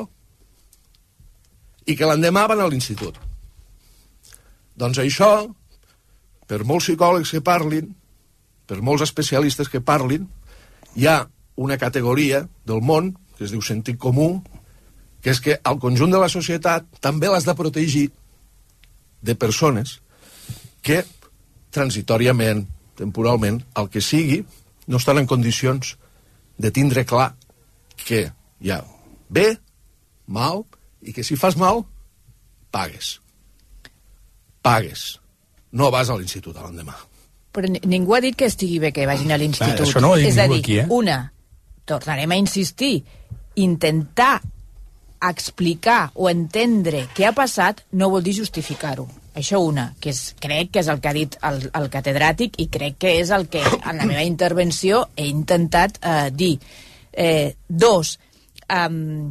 i que l'endemà van a l'institut. Doncs això, per molts psicòlegs que parlin, per molts especialistes que parlin, hi ha una categoria del món, que es diu sentit comú, que és que al conjunt de la societat també l'has de protegir de persones que transitòriament, temporalment, el que sigui, no estan en condicions de tindre clar que hi ha bé, mal, i que si fas mal, pagues. Pagues. No vas a l'institut a l'endemà. Però ningú ha dit que estigui bé que vagin a l'institut. Això no ho ha dit És a ningú dir, aquí, eh? una, tornarem a insistir, intentar explicar o entendre què ha passat no vol dir justificar-ho. Això una, que és, crec que és el que ha dit el, el catedràtic i crec que és el que en la meva intervenció he intentat eh, dir. Eh, dos, um,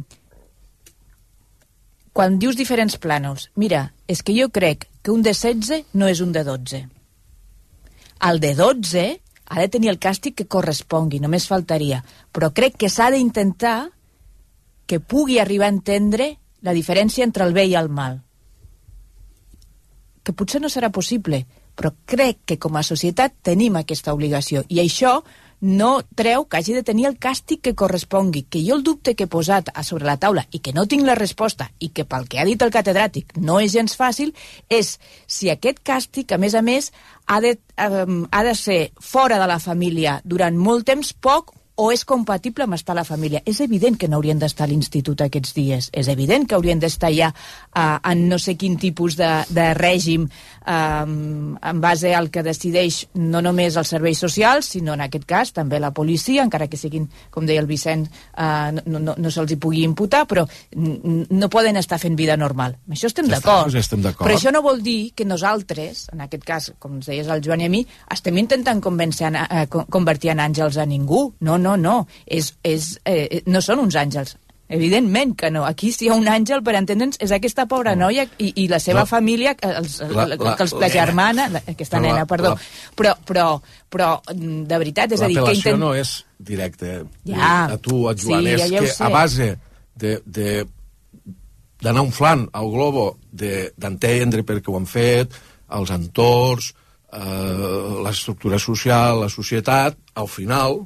quan dius diferents planos, mira, és que jo crec que un de setze no és un de dotze. El de dotze ha de tenir el càstig que correspongui, només faltaria, però crec que s'ha d'intentar que pugui arribar a entendre la diferència entre el bé i el mal. Que potser no serà possible, però crec que com a societat tenim aquesta obligació. I això no treu que hagi de tenir el càstig que correspongui. Que jo el dubte que he posat a sobre la taula i que no tinc la resposta i que pel que ha dit el catedràtic no és gens fàcil, és si aquest càstig, a més a més, ha de, um, ha de ser fora de la família durant molt temps, poc, o és compatible amb estar a la família. És evident que no haurien d'estar a l'institut aquests dies. És evident que haurien d'estar ja uh, en no sé quin tipus de, de règim um, en base al que decideix no només els serveis socials, sinó en aquest cas també la policia, encara que siguin, com deia el Vicent, uh, no, no, no se'ls hi pugui imputar, però no poden estar fent vida normal. Amb això estem ja d'acord. Ja estem d'acord. Però això no vol dir que nosaltres, en aquest cas, com ens deies el Joan i a mi, estem intentant convencer, uh, convertir en àngels a ningú. No, no, no, és, és, eh, no són uns àngels, evidentment que no. Aquí si hi ha un àngel, per entendre'ns, és aquesta pobra noia i, i la seva la, família, els, la, la, la, la germana, la, aquesta la, nena, perdó, la, però, però, però de veritat, és a dir... L'apel·lació intent... no és directa. Ja, a tu, a Joan, sí, és ja que a base de... de d'anar inflant al globo, d'entendre per què ho han fet, els entorns, eh, l'estructura social, la societat, al final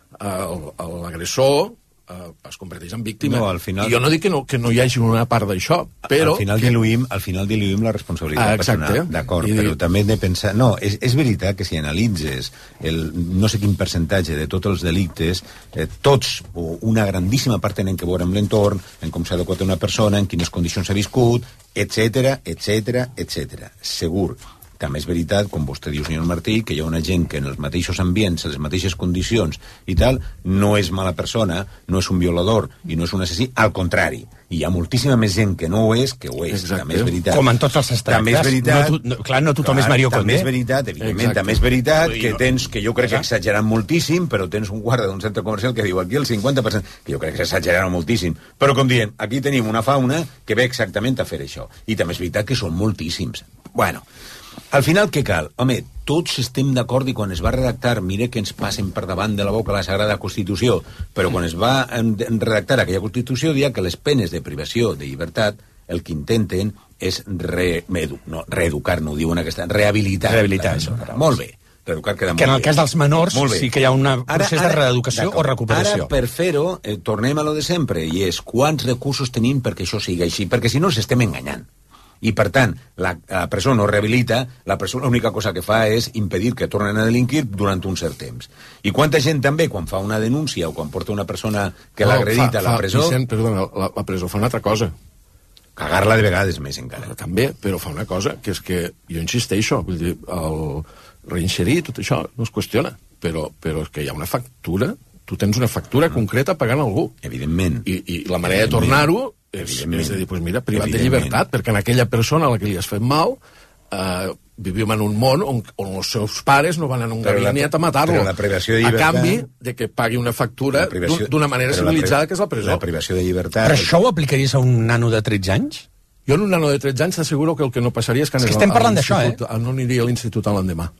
l'agressor eh, es converteix en víctima. No, al final... I jo no dic que no, que no hi hagi una part d'això, però... Al final, que... diluïm, al final diluïm la responsabilitat ah, personal. D'acord, I... però també hem de pensar... No, és, és veritat que si analitzes el no sé quin percentatge de tots els delictes, eh, tots, o una grandíssima part tenen que veure amb l'entorn, en com s'ha adequat una persona, en quines condicions s'ha viscut, etcètera, etcètera, etcètera. Segur. També és veritat, com vostè diu, senyor Martí, que hi ha una gent que en els mateixos ambients, en les mateixes condicions i tal, no és mala persona, no és un violador i no és un assassí, al contrari. Hi ha moltíssima més gent que no ho és, que ho és. Exacte. També és veritat. Com en tots els estractes. També és veritat. No, tu, no, clar, no tothom clar, és Mario Condé. També és veritat, evidentment. Exacte. També és veritat que tens, que jo crec que exagerant moltíssim, però tens un guarda d'un centre comercial que diu aquí el cinquanta per cent, que jo crec que s'exageraran moltíssim. Però, com diem, aquí tenim una fauna que ve exactament a fer això. I també és veritat que són moltíssims. Bueno... Al final, què cal? Home, tots estem d'acord i quan es va redactar, mire que ens passen per davant de la boca la Sagrada Constitució, però quan es va redactar aquella Constitució deia que les penes de privació de llibertat el que intenten és re, no, reeducar, no ho diuen aquesta, rehabilitar. Rehabilitar, això. Molt bé. Reeducar queda molt que en el bé. cas dels menors sí que hi ha un procés ara, ara, de reeducació o recuperació. Ara, per fer-ho, eh, tornem a lo de sempre, i és quants recursos tenim perquè això sigui així, perquè si no ens estem enganyant. I, per tant, la, la presó no rehabilita, la presó l'única cosa que fa és impedir que tornen a delinquir durant un cert temps. I quanta gent també, quan fa una denúncia o quan porta una persona que no, l'ha agredit a la presó... Vicent, perdona, la, la presó fa una altra cosa. Cagar-la de vegades més encara. També, però fa una cosa, que és que, jo insisteixo, vull dir, el reinserir, tot això, no es qüestiona, però, però és que hi ha una factura, tu tens una factura mm. concreta pagant algú. Evidentment. I, i la manera de tornar-ho és, és de dir, pues mira, privat de llibertat, perquè en aquella persona a la que li has fet mal eh, vivim en un món on, on els seus pares no van a un gabinet a matar-lo, la privació de llibertat, a canvi de que pagui una factura d'una manera civilitzada, que és la presó. La privació de llibertat... Però això ho aplicaries a un nano de tretze anys? Jo en un nano de tretze anys t'asseguro que el que no passaria és que, és que estem parlant d'això, eh? No aniria a l'institut l'endemà.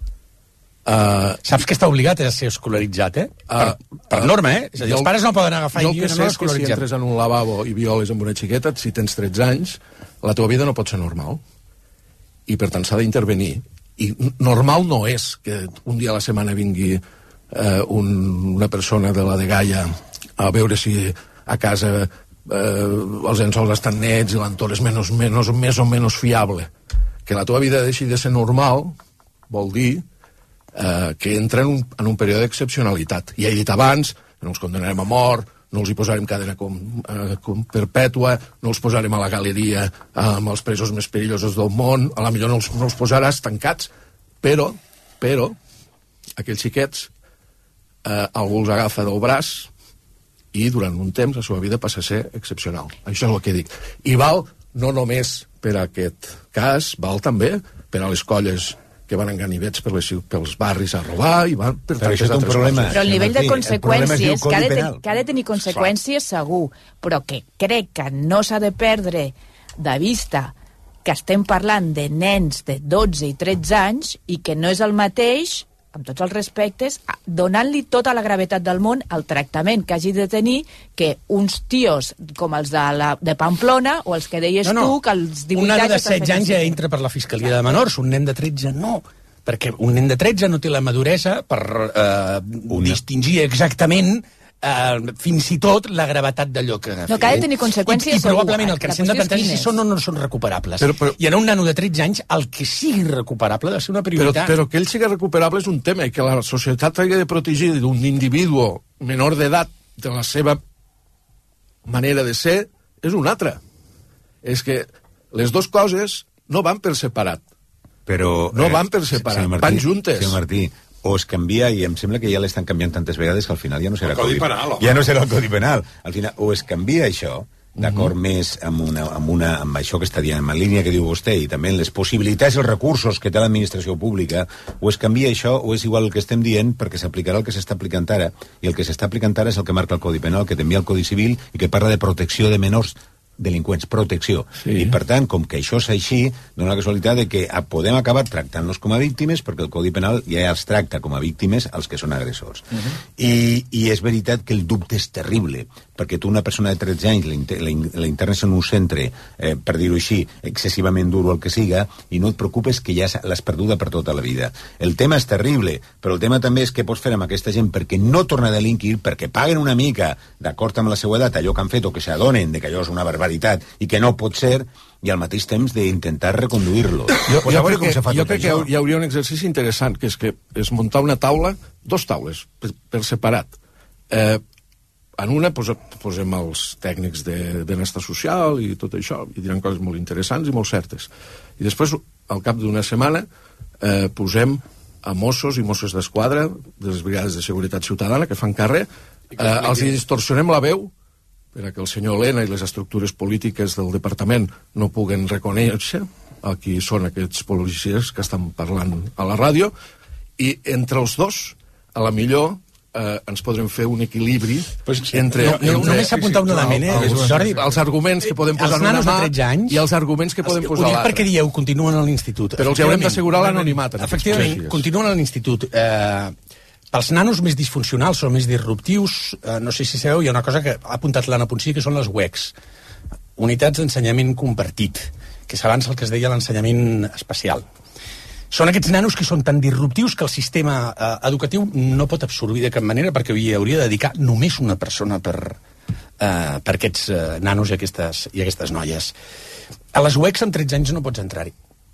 Uh, Saps que està obligat a ser escolaritzat, eh? Per, uh, per norma, eh? És a dir, els pares no poden agafar i dir, jo el que sé és que si entres en un lavabo i violes amb una xiqueta, si tens tretze anys, la teva vida no pot ser normal. I, per tant, s'ha d'intervenir. I normal no és que un dia a la setmana vingui eh, un, una persona de la de Gaia a veure si a casa eh, els ensols estan nets i l'entorn és menys, menys, més o menys fiable. Que la teva vida deixi de ser normal vol dir eh, que entra en un, en un període d'excepcionalitat. Ja he dit abans, no els condenarem a mort, no els hi posarem cadena com, eh, com perpètua, no els posarem a la galeria eh, amb els presos més perillosos del món, a la millor no els, no els posaràs tancats, però, però, aquells xiquets eh, algú els agafa del braç i durant un temps la seva vida passa a ser excepcional. Això és el que dic. I val no només per a aquest cas, val també per a les colles que van en ganivets per les, pels barris a robar i van per tantes altres coses. Però el nivell de conseqüències, que ha de, ten, que ha de tenir conseqüències segur, però que crec que no s'ha de perdre de vista que estem parlant de nens de dotze i tretze anys i que no és el mateix, amb tots els respectes, donant-li tota la gravetat del món el tractament que hagi de tenir que uns tios com els de, la, de Pamplona o els que deies no, no. tu que els divuit anys... Un nen de setze anys ja entra per la Fiscalia de Menors, un nen de tretze no. perquè un nen de tretze no té la maduresa per eh, distingir exactament Uh, fins i tot la gravetat d'allò que ha fet. No, que ha de tenir conseqüències. I, i probablement segur. el que ens hem de plantejar és si són o no són recuperables. Però, però, I en un nano de tretze anys, el que sigui recuperable ha de ser una prioritat. Però, però que ell sigui recuperable és un tema, i que la societat hagi de protegir d'un individu menor d'edat de la seva manera de ser és un altre. És que les dues coses no van per separat. Però, no eh, van per separat, Martí, van juntes. Senyor Martí, o es canvia, i em sembla que ja l'estan canviant tantes vegades que al final ja no serà el Codi Penal. Ja no serà el Codi Penal. Al final, o es canvia això, d'acord, uh -huh. més amb, una, amb, una, amb això que està dient, amb la línia que diu vostè, i també les possibilitats i els recursos que té l'administració pública, o es canvia això, o és igual el que estem dient, perquè s'aplicarà el que s'està aplicant ara, i el que s'està aplicant ara és el que marca el Codi Penal, que t'envia el Codi Civil, i que parla de protecció de menors delinqüents, protecció. Sí. I per tant, com que això és així, dona la casualitat de que podem acabar tractant-los com a víctimes, perquè el Codi Penal ja els tracta com a víctimes els que són agressors. Uh -huh. I, I és veritat que el dubte és terrible, perquè tu, una persona de tretze anys, la internes en un centre, eh, per dir-ho així, excessivament dur o el que siga, i no et preocupes que ja l'has perduda per tota la vida. El tema és terrible, però el tema també és què pots fer amb aquesta gent perquè no torna a delinquir, perquè paguen una mica, d'acord amb la seva edat, allò que han fet o que s'adonen de que allò és una barbaritat i que no pot ser, i al mateix temps d'intentar reconduir-lo. Jo, pues jo, crec, que, jo crec que hi hauria un exercici interessant, que és que és muntar una taula, dos taules, per, per separat. Eh, en una posa, posem els tècnics de benestar social i tot això, i diran coses molt interessants i molt certes. I després, al cap d'una setmana, eh, posem a Mossos i Mossos d'Esquadra, de les brigades de seguretat ciutadana, que fan carrer, eh, els distorsionem la veu, per que el senyor Elena i les estructures polítiques del departament no puguen reconèixer a qui són aquests policies que estan parlant a la ràdio, i entre els dos, a la millor, eh, ens podrem fer un equilibri pues, entre... No, no, només s'apuntar un element, eh? Els, Jordi, els arguments que podem posar en una mà anys, i els arguments que podem posar a l'altra. Perquè dieu, continuen a l'institut. Però els haurem d'assegurar l'anonimat. Efectivament, continuen a l'institut. Eh... Pels nanos més disfuncionals o més disruptius, eh, no sé si sabeu, hi ha una cosa que ha apuntat l'Anna Ponsí, que són les U E Cs, unitats d'ensenyament compartit, que és abans el que es deia l'ensenyament especial. Són aquests nanos que són tan disruptius que el sistema eh, educatiu no pot absorbir de cap manera, perquè hi hauria de dedicar només una persona per, eh, per aquests eh, nanos i aquestes, i aquestes noies. A les U E Cs amb tretze anys no pots entrar-hi.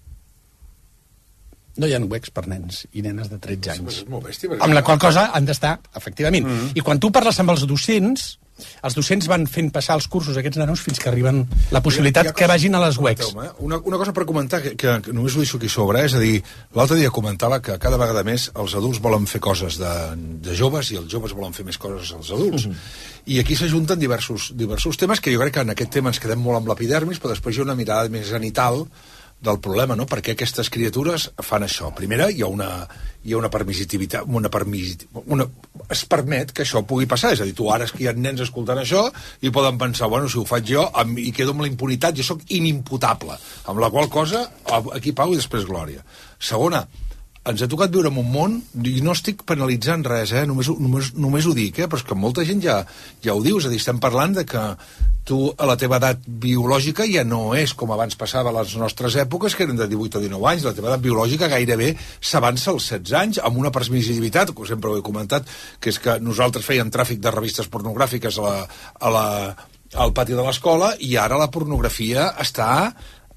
No hi ha U E Cs per nens i nenes de tretze anys. És molt bèstia, amb la qual cosa han d'estar, efectivament. Mm -hmm. I quan tu parles amb els docents, els docents van fent passar els cursos a aquests nanos fins que arriben la possibilitat que vagin a les U E Cs. Una, una cosa per comentar, que, que, que només ho deixo aquí sobre, és a dir, l'altre dia comentava que cada vegada més els adults volen fer coses de, de joves i els joves volen fer més coses als adults. Mm -hmm. I aquí s'ajunten diversos, diversos temes, que jo crec que en aquest tema ens quedem molt amb l'epidermis, però després hi ha una mirada més genital del problema, no? Perquè aquestes criatures fan això. Primera, hi ha una, hi ha una permissivitat, una permissivitat, una, es permet que això pugui passar, és a dir, tu ara que hi ha nens escoltant això i poden pensar, bueno, si ho faig jo amb, i quedo amb la impunitat, jo sóc inimputable, amb la qual cosa aquí pau i després glòria. Segona, ens ha tocat viure en un món, i no estic penalitzant res, eh? només, només, només ho dic, eh? Però és que molta gent ja, ja ho diu, és a dir, estem parlant de que tu a la teva edat biològica ja no és com abans passava a les nostres èpoques, que eren de divuit o dinou anys, la teva edat biològica gairebé s'avança als setze anys, amb una permissivitat, que sempre ho he comentat, que és que nosaltres fèiem tràfic de revistes pornogràfiques a la, a la, al pati de l'escola, i ara la pornografia està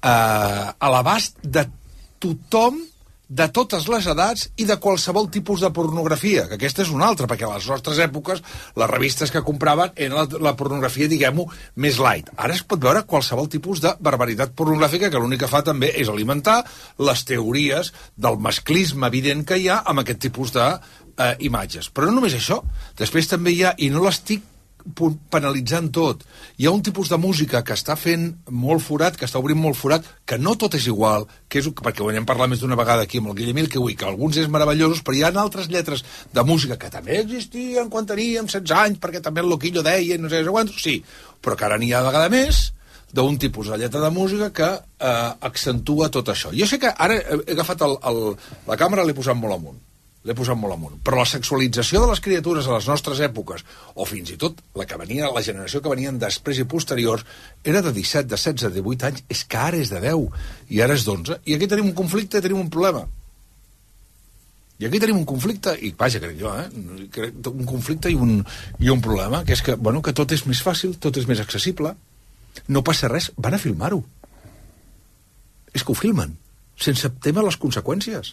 eh, a l'abast de tothom, de totes les edats i de qualsevol tipus de pornografia, que aquesta és una altra, perquè a les nostres èpoques les revistes que compraven eren la, la pornografia, diguem-ho, més light. Ara es pot veure qualsevol tipus de barbaritat pornogràfica, que l'únic que fa també és alimentar les teories del masclisme evident que hi ha amb aquest tipus d'imatges. Eh, Però no només això, després també hi ha, i no l'estic penalitzant tot, hi ha un tipus de música que està fent molt forat, que està obrint molt forat, que no tot és igual, que és, perquè ho hem parlat més d'una vegada aquí amb el Guillemil, que avui, que alguns és meravellosos, però hi ha altres lletres de música que també existien quan teníem setze anys, perquè també el Loquillo deia, no sé quants, sí, però que ara n'hi ha de vegada més d'un tipus de lletra de música que eh, accentua tot això. Jo sé que ara he agafat el, el, la càmera i l'he posat molt amunt, l'he posat molt amunt. Però la sexualització de les criatures a les nostres èpoques, o fins i tot la que venia, la generació que venien després i posteriors, era de disset, de setze, de divuit anys, és que ara és de deu, i ara és d'onze. I aquí tenim un conflicte, tenim un problema. I aquí tenim un conflicte, i vaja, crec jo, eh? Crec, un conflicte i un, i un problema, que és que, bueno, que tot és més fàcil, tot és més accessible, no passa res, van a filmar-ho. És que ho filmen, sense tema les conseqüències.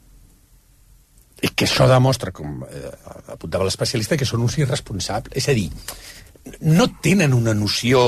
I que això demostra, com eh, apuntava l'especialista, que són uns irresponsables. És a dir, no tenen una noció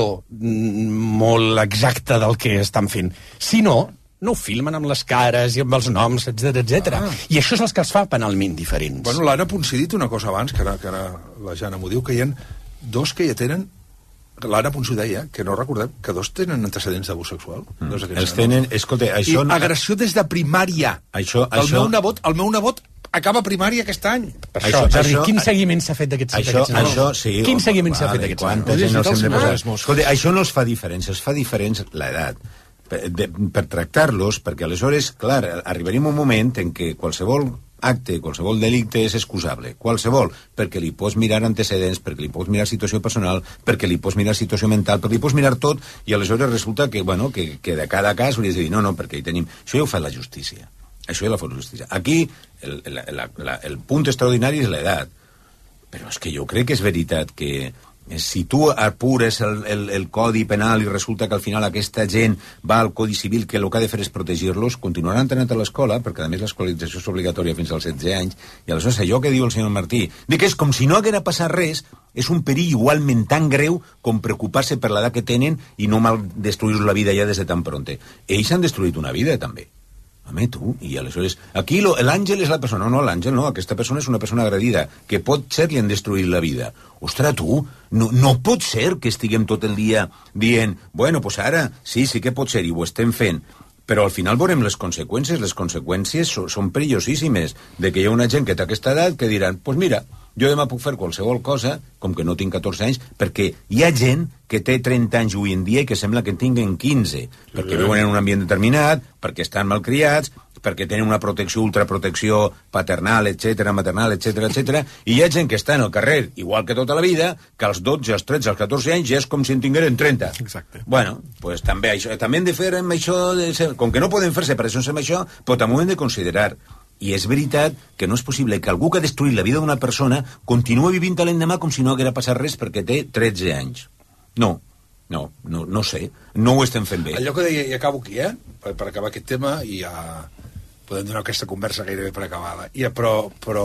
molt exacta del que estan fent. Si no, no ho filmen amb les cares i amb els noms, etcètera, etcètera. Ah. I això és el que els fa penalment diferents. Bueno, l'Anna Ponsí ha dit una cosa abans, que ara, que ara la Jana m'ho diu, que hi ha dos que ja tenen... L'Anna Ponsí deia que no recordem que dos tenen antecedents d'abús sexual. Mm. Dos Els tenen... Escolta, això... I agressió des de primària. Això, el, això... meu nebot, el meu nebot acaba primària aquest any. Per això, això, Jordi, això, quin seguiment s'ha fet d'aquests això, menors? Això, sí, quin seguiment s'ha fet d'aquests menors? Escolta, això no els fa diferents, els fa diferents l'edat. Per, de, per tractar-los, perquè aleshores, clar, arribaríem un moment en què qualsevol acte, qualsevol delicte és excusable. Qualsevol, perquè li pots mirar antecedents, perquè li pots mirar situació personal, perquè li pots mirar situació mental, perquè li pots mirar tot, i aleshores resulta que, bueno, que, que de cada cas hauries de dir, no, no, perquè hi tenim... Això ja ho fa la justícia. Això ja la fa la justícia. Aquí, el, el, la, la, el punt extraordinari és l'edat. Però és que jo crec que és veritat que si tu apures el, el, el codi penal i resulta que al final aquesta gent va al codi civil que el que ha de fer és protegir-los, continuaran anant a l'escola, perquè a més l'escolarització és obligatòria fins als setze anys, i aleshores allò que diu el senyor Martí, de que és com si no haguera passat res, és un perill igualment tan greu com preocupar-se per l'edat que tenen i no mal destruir la vida ja des de tan pronte. Ells han destruït una vida, també. Home, tu, i aleshores... Aquí l'àngel és la persona, no, no, l'àngel no, aquesta persona és una persona agredida, que pot ser li han destruït la vida. Ostres, tu, no, no pot ser que estiguem tot el dia dient, bueno, pues ara, sí, sí que pot ser, i ho estem fent, però al final veurem les conseqüències, les conseqüències són, són perillosíssimes, de que hi ha una gent que té aquesta edat que diran, pues mira, jo demà puc fer qualsevol cosa, com que no tinc catorze anys, perquè hi ha gent que té trenta anys avui en dia i que sembla que en tinguin quinze, perquè viuen en un ambient determinat, perquè estan malcriats, perquè tenen una protecció, ultraprotecció paternal, etcètera, maternal, etcètera, etcètera, i hi ha gent que està en el carrer, igual que tota la vida, que als dotze, als tretze, als catorze anys ja és com si en tingueren trenta. Exacte. Bueno, pues també, això, també hem de fer amb això, de ser, com que no podem fer separacions amb això, però també ho hem de considerar. I és veritat que no és possible que algú que ha destruït la vida d'una persona continua vivint l'endemà com si no haguera passat res perquè té tretze anys. No, no, no, no sé. No ho estem fent bé. Allò que deia, i acabo aquí, eh? Per, per acabar aquest tema, i ja podem donar aquesta conversa gairebé per acabada. Ja, però, però...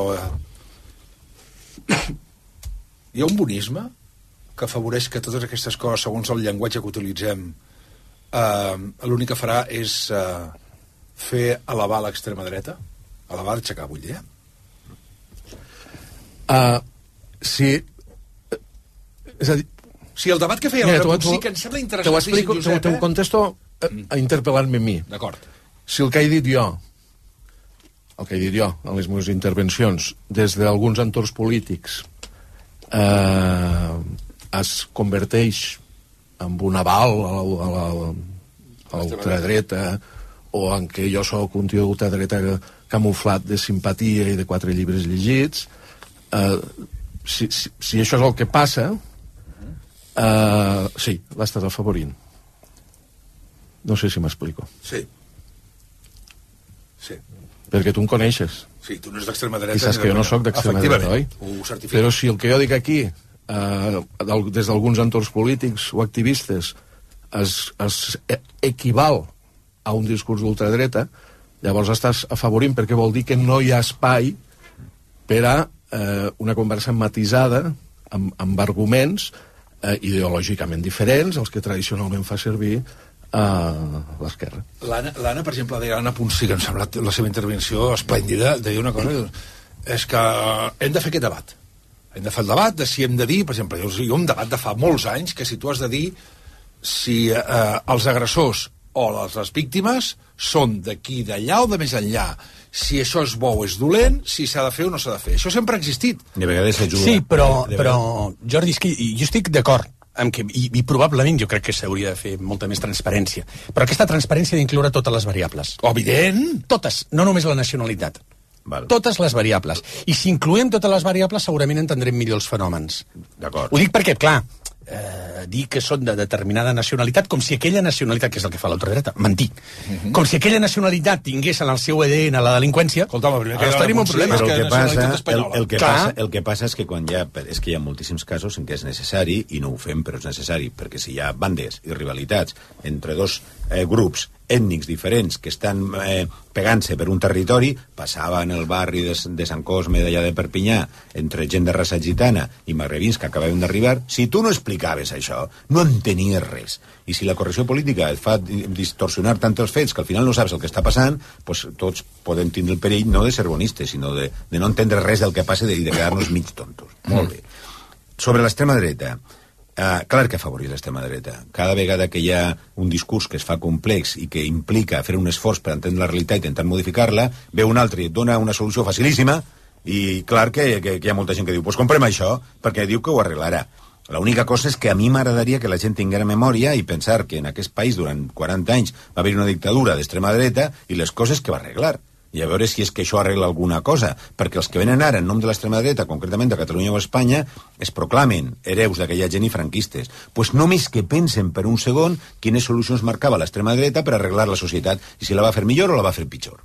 Hi ha un bonisme que afavoreix que totes aquestes coses, segons el llenguatge que utilitzem, eh, l'únic que farà és eh, fer elevar l'extrema dreta? Elevar, aixecar, vull dir, eh? Uh, sí. És a dir... Sí, el debat que feia Mira, el tu, sí que em sembla interessant. Te ho explico, te, te ho contesto a, a interpel·lar-me a mi. D'acord. Si el que he dit jo, el que he dit jo en les meves intervencions, des d'alguns entorns polítics, eh, es converteix en un aval a la, a la, a l'ultradreta, o en què jo sóc un tio d'ultradreta camuflat de simpatia i de quatre llibres llegits, eh, si, si, si això és el que passa, eh, sí, l'estàs afavorint. No sé si m'explico. Sí. Sí. Perquè tu em coneixes. Sí, tu no ets d'extrema dreta. I saps que jo no sóc d'extrema dreta, oi? Ho certifico. Però si el que jo dic aquí, eh, des d'alguns entorns polítics o activistes, es, es equival a un discurs d'ultradreta, llavors estàs afavorint, perquè vol dir que no hi ha espai per a eh, una conversa matisada amb, amb arguments eh, ideològicament diferents, els que tradicionalment fa servir a l'esquerra. L'Anna, per exemple, deia l'Anna Ponsí, que em sembla la seva intervenció esplèndida, deia una cosa, és que hem de fer aquest debat. Hem de fer el debat de si hem de dir, per exemple, hi ha un debat de fa molts anys, que si tu has de dir si eh, els agressors o les, les víctimes són d'aquí, d'allà o de més enllà. Si això és bo o és dolent, si s'ha de fer o no s'ha de fer. Això sempre ha existit. De vegades s'ajuda. Sí, però, però Jordi, és que jo estic d'acord amb que, i, i probablement jo crec que s'hauria de fer molta més transparència. Però aquesta transparència ha d'incloure totes les variables. Evident! Totes, no només la nacionalitat. Val. Totes les variables. I si incloem totes les variables segurament entendrem millor els fenòmens. D'acord. Ho dic perquè, clar, eh, dir que són de determinada nacionalitat, com si aquella nacionalitat, que és el que fa l'ultradreta, mentir, uh-huh. com si aquella nacionalitat tingués en el seu A D N la delinqüència, escolta'm, aleshores tenim un problema. Però el que, passa, el, el, que Clar. passa, el que passa és que quan hi ha, és que hi ha moltíssims casos en què és necessari, i no ho fem, però és necessari, perquè si hi ha bandes i rivalitats entre dos eh, grups ètnics diferents que estan eh, pegant-se per un territori, passava en el barri de, de Sant Cosme d'allà de Perpinyà, entre gent de raça gitana i magrebins que acabaven d'arribar, si tu no explicaves això, no entenies res. I si la correcció política et fa distorsionar tant els fets que al final no saps el que està passant, doncs tots podem tindre el perill no de ser bonistes, sinó de, de no entendre res del que passa i de quedar-nos mig tontos. Molt bé. Sobre l'extrema dreta, Uh, clar que afavoreix l'extrema dreta. Cada vegada que hi ha un discurs que es fa complex i que implica fer un esforç per entendre la realitat i intentar modificar-la, ve un altre i et dona una solució facilíssima i clar que, que, que hi ha molta gent que diu pues comprem això, perquè diu que ho arreglarà. L'única cosa és que a mi m'agradaria que la gent tinguera memòria i pensar que en aquest país durant quaranta anys va haver una dictadura d'extrema dreta i les coses que va arreglar. I a veure si és que això arregla alguna cosa, perquè els que venen ara en nom de l'extrema dreta, concretament de Catalunya o Espanya, es proclamen hereus d'aquella gent i franquistes. Doncs pues només que pensen per un segon quines solucions marcava l'extrema dreta per arreglar la societat, i si la va fer millor o la va fer pitjor.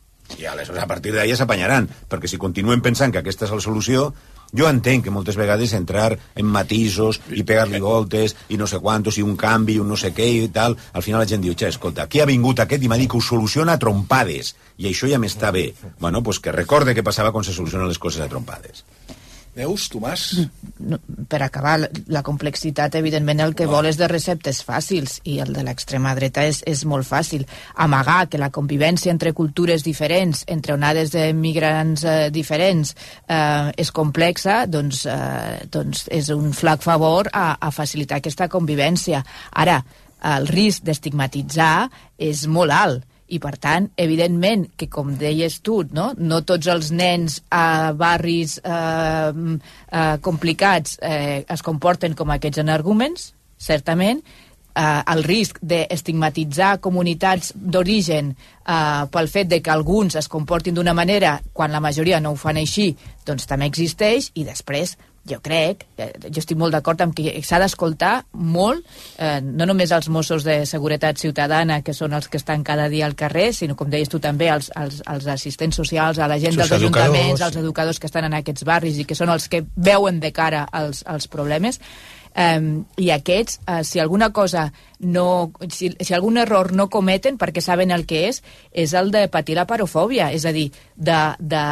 I aleshores a partir d'ahí s'apanyaran, perquè si continuen pensant que aquesta és la solució, jo entenc que moltes vegades entrar en matisos i pegar-li voltes i no sé quantos i un canvi i un no sé què i tal, al final la gent diu, xe, escolta, aquí ha vingut aquest i m'ha dit que ho soluciona a trompades i això ja m'està bé. Bueno, pues que recorde què passava quan se solucionen les coses a trompades. Neus, Tomàs? No, per acabar, la complexitat, evidentment, el que vol és de receptes fàcils, i el de l'extrema dreta és, és molt fàcil. Amagar que la convivència entre cultures diferents, entre onades de migrants eh, diferents, eh, és complexa, doncs, eh, doncs és un flac favor a, a facilitar aquesta convivència. Ara, el risc d'estigmatitzar és molt alt, i per tant, evidentment, que com deies tu, no, no tots els nens a barris eh, eh, complicats eh, es comporten com aquests energúmens, certament. Eh, el risc d'estigmatitzar comunitats d'origen eh, pel fet de que alguns es comportin d'una manera quan la majoria no ho fan així, doncs també existeix, i després jo crec, jo estic molt d'acord amb que s'ha d'escoltar molt, eh, no només els Mossos de Seguretat Ciutadana, que són els que estan cada dia al carrer, sinó, com deies tu també, els, els, els assistents socials, a la gent dels ajuntaments, els educadors que estan en aquests barris i que són els que veuen de cara als, als problemes. Um, i aquests, uh, si alguna cosa no, si, si algun error no cometen perquè saben el que és, és el de patir la parofòbia, és a dir, de, de,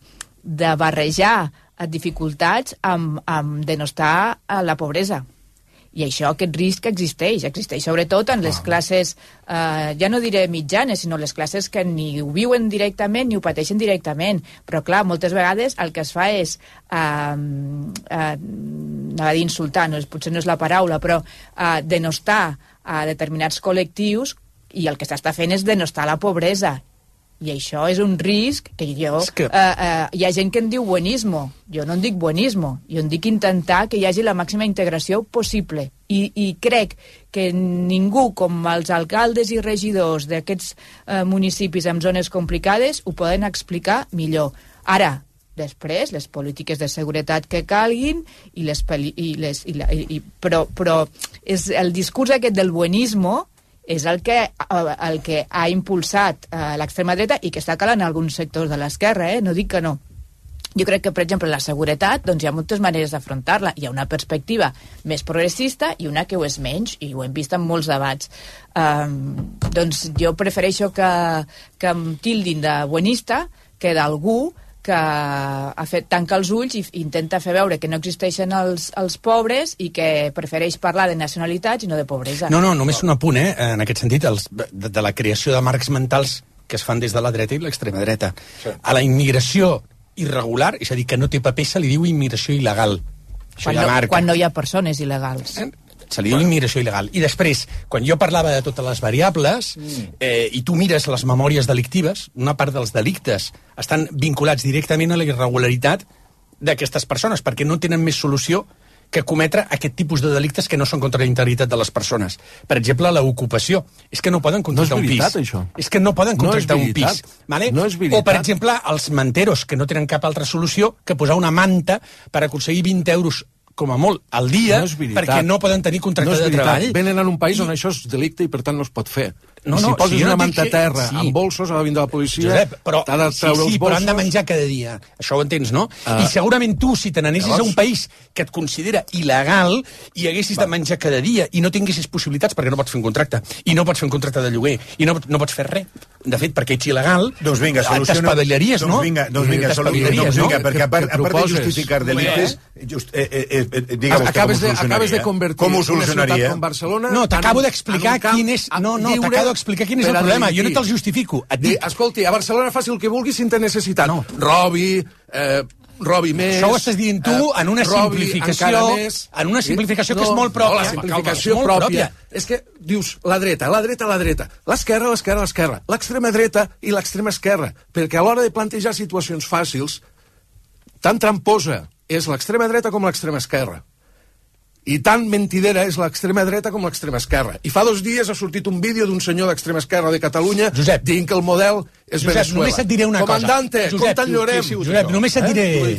de barrejar dificultats amb, amb denostar la pobresa. I això, aquest risc existeix, existeix sobretot en les classes, eh, ja no diré mitjanes, sinó les classes que ni ho viuen directament ni ho pateixen directament. Però clar, moltes vegades el que es fa és, eh, eh, anava a dir insultar, no, potser no és la paraula, però eh, denostar a determinats col·lectius, i el que s'està fent és denostar la pobresa. I això és un risc que jo... Que... Eh, eh, hi ha gent que en diu buenismo. Jo no en dic buenismo. Jo en dic intentar que hi hagi la màxima integració possible. I, i crec que ningú, com els alcaldes i regidors d'aquests eh, municipis amb zones complicades, ho poden explicar millor. Ara, després, les polítiques de seguretat que calguin, i les, i les, i la, i, i, però, però és el discurs aquest del buenismo és el que, el que ha impulsat eh, l'extrema dreta i que està calant alguns sectors de l'esquerra, eh? No dic que no. Jo crec que, per exemple, la seguretat, doncs hi ha moltes maneres d'afrontar-la. Hi ha una perspectiva més progressista i una que ho és menys, i ho hem vist en molts debats. Um, doncs jo prefereixo que, que em tildin de buenista que d'algú que ha fet, tanca els ulls i intenta fer veure que no existeixen els, els pobres i que prefereix parlar de nacionalitats i no de pobresa. No, no, només un apunt, eh, en aquest sentit, els, de, de la creació de marcs mentals que es fan des de la dreta i l'extrema dreta. Sí. A la immigració irregular, és a dir, que no té paper, se li diu immigració il·legal. Això quan, no, quan no hi ha persones il·legals. Eh? Se li diu immigració il·legal. I després, quan jo parlava de totes les variables, mm. eh, i tu mires les memòries delictives, una part dels delictes estan vinculats directament a la irregularitat d'aquestes persones, perquè no tenen més solució que cometre aquest tipus de delictes que no són contra la integritat de les persones. Per exemple, l'ocupació. És que no poden contractar no un pis. Això. És que no poden contractar no un pis. Vale? No és veritat. O, per exemple, els manteros, que no tenen cap altra solució que posar una manta per aconseguir vint euros com a molt, al dia, no perquè no poden tenir contracte no de treball. Venen en un país I... on això és delicte i, per tant, no es pot fer. No, I si no, poses si una no manta a que... terra sí. amb bolsos, ha de vindre la policia, Josep, però, t'ha de treure sí, sí, els bolsos... però han de menjar cada dia. Això ho entens, no? Uh, I segurament tu, si te n'anessis llavors... a un país que et considera il·legal i haguessis Va. de menjar cada dia i no tinguessis possibilitats, perquè no pots fer un contracte, i no pots fer un contracte de lloguer, i no, no pots fer res. De fet, perquè ets il·legal, doncs vinga, t'espavilaries, no? Doncs vinga, doncs vinga, doncs vinga, perquè a part, a part de justificar delictes, just, eh, eh, eh, digueu vostè com ho solucionaria. Acabes de convertir com ho solucionaria? Com Barcelona... No, t'acabo d'explicar quin és... No, no, t'acabo d'explicar quin és el problema. Jo no te'l justifico. Et dic... Escolti, a Barcelona faci el que vulgui si en té necessitat. No. Robi, eh, robi més... Això ho estàs dient tu eh, en una simplificació, en una simplificació que és molt pròpia. No, la simplificació calma, pròpia. pròpia. És que dius la dreta, la dreta, la dreta, l'esquerra, l'esquerra, l'esquerra, l'extrema dreta i l'extrema esquerra, perquè a l'hora de plantejar situacions fàcils, tan tramposa és l'extrema dreta com l'extrema esquerra. I tan mentidera és l'extrema dreta com l'extrema esquerra. I fa dos dies ha sortit un vídeo d'un senyor d'extrema esquerra de Catalunya Josep, dient que el model és Josep, Venezuela. Només et diré una Comandante, cosa. com t'enllorem? Sí, sí, Josep, només et diré... Eh?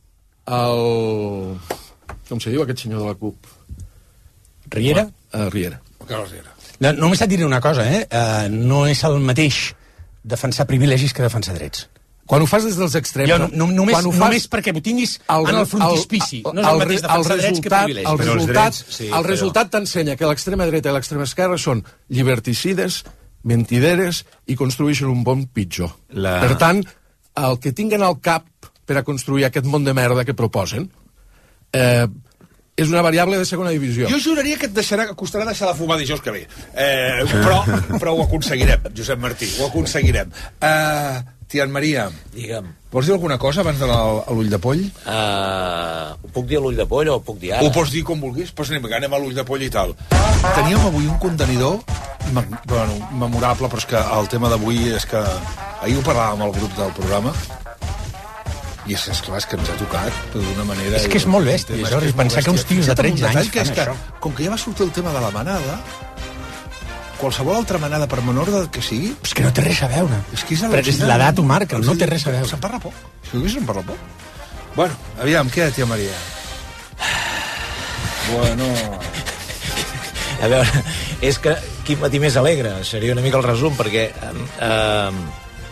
El... Com se diu aquest senyor de la CUP? Riera? Uh, Riera. Carles Riera. No, només et diré una cosa, eh? Uh, no és el mateix defensar privilegis que defensar drets. Quan ho fas des dels extrems... Jo no, no, només, fas, només perquè ho tinguis el, en el frontispici. El, el, no és el mateix defensar el drets que privilegis. El resultat, drets, sí, el resultat t'ensenya que l'extrema dreta i l'extrema esquerra són lliberticides, mentideres i construeixen un món pitjor. La... Per tant, el que tinguen al cap per a construir aquest món de merda que proposen eh, és una variable de segona divisió. Jo juraria que et deixarà, costarà deixar de fumar dijous que ve. Eh, però, però ho aconseguirem, Josep Martí, ho aconseguirem. Eh... Tian Maria, digue'm. Vols dir alguna cosa abans d'anar a l'ull de poll? Uh, ho puc dir a l'ull de poll o ho puc dir ara? Ho pots dir com vulguis, però anem, anem a l'ull de poll i tal. Teníem avui un contenidor bueno, memorable, però és que el tema d'avui és que ahir ho parlàvem al grup del programa i és, és clar, és que ens ha tocat d'una manera... És que és molt bèstia, Jordi, pensar que uns tios de tretze anys que és que, això. Com que ja va sortir el tema de la manada, qualsevol altra manada, per menor de que sigui... És que no té res a veure. És que és Però és l'edat ho marca, no té res a veure. Se'n parla poc. Si ho se'n parla poc. Bueno, aviam, què, tia Maria? Bueno... A veure, és que quin matí més alegre, seria una mica el resum, perquè... Eh,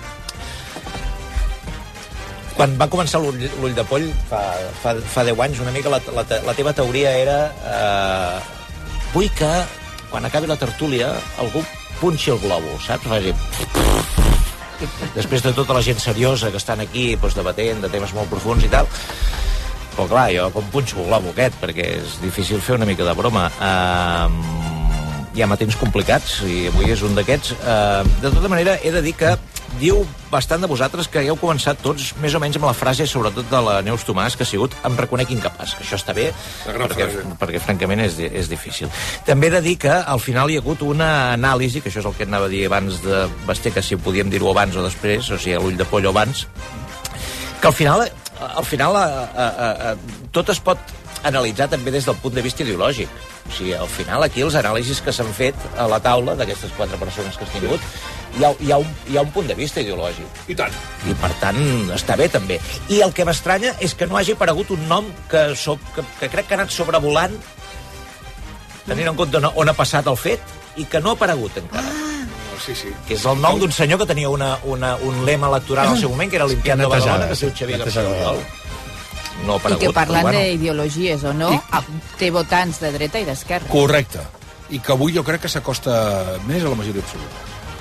quan va començar l'ull de poll, fa, fa, fa deu anys, una mica la, la, la teva teoria era... Eh, vull que... quan acabi la tertúlia, algú punxi el globo, saps? Va dir... Després de tota la gent seriosa que estan aquí doncs, debatent de temes molt profuns i tal, però clar, jo com punxo el globo aquest, perquè és difícil fer una mica de broma. Uh, hi ha matins complicats, i avui és un d'aquests. Uh, de tota manera, he de dir que diu bastant de vosaltres que ja heu començat tots més o menys amb la frase, sobretot de la Neus Tomàs, que ha sigut em reconec incapaç. Això està bé, perquè, perquè francament és, és difícil. També he de dir que al final hi ha hagut una anàlisi, que això és el que anava a dir abans de Basté, que si podíem dir-ho abans o després, o sigui, a l'ull de poll o abans, que al final, al final a, a, a, a, tot es pot analitzar també des del punt de vista ideològic. O sigui, al final aquí els anàlisis que s'han fet a la taula d'aquestes quatre persones que has tingut, hi ha, hi, ha un, hi ha un punt de vista ideològic. I tant. I per tant, està bé també. I el que m'estranya és que no hagi aparegut un nom que, so, que, que crec que ha anat sobrevolant, tenint en compte on ha passat el fet, i que no ha aparegut encara. Ah, sí, sí. Que és el nom d'un senyor que tenia una, una, un lema electoral al seu moment, que era l'Impiant de Badalona, que es diu Xavier García Albiol. No ha aparegut, i que parlant bueno. d'ideologies o no, I... té votants de dreta i d'esquerra. Correcte. I que avui jo crec que s'acosta més a la majoria absoluta.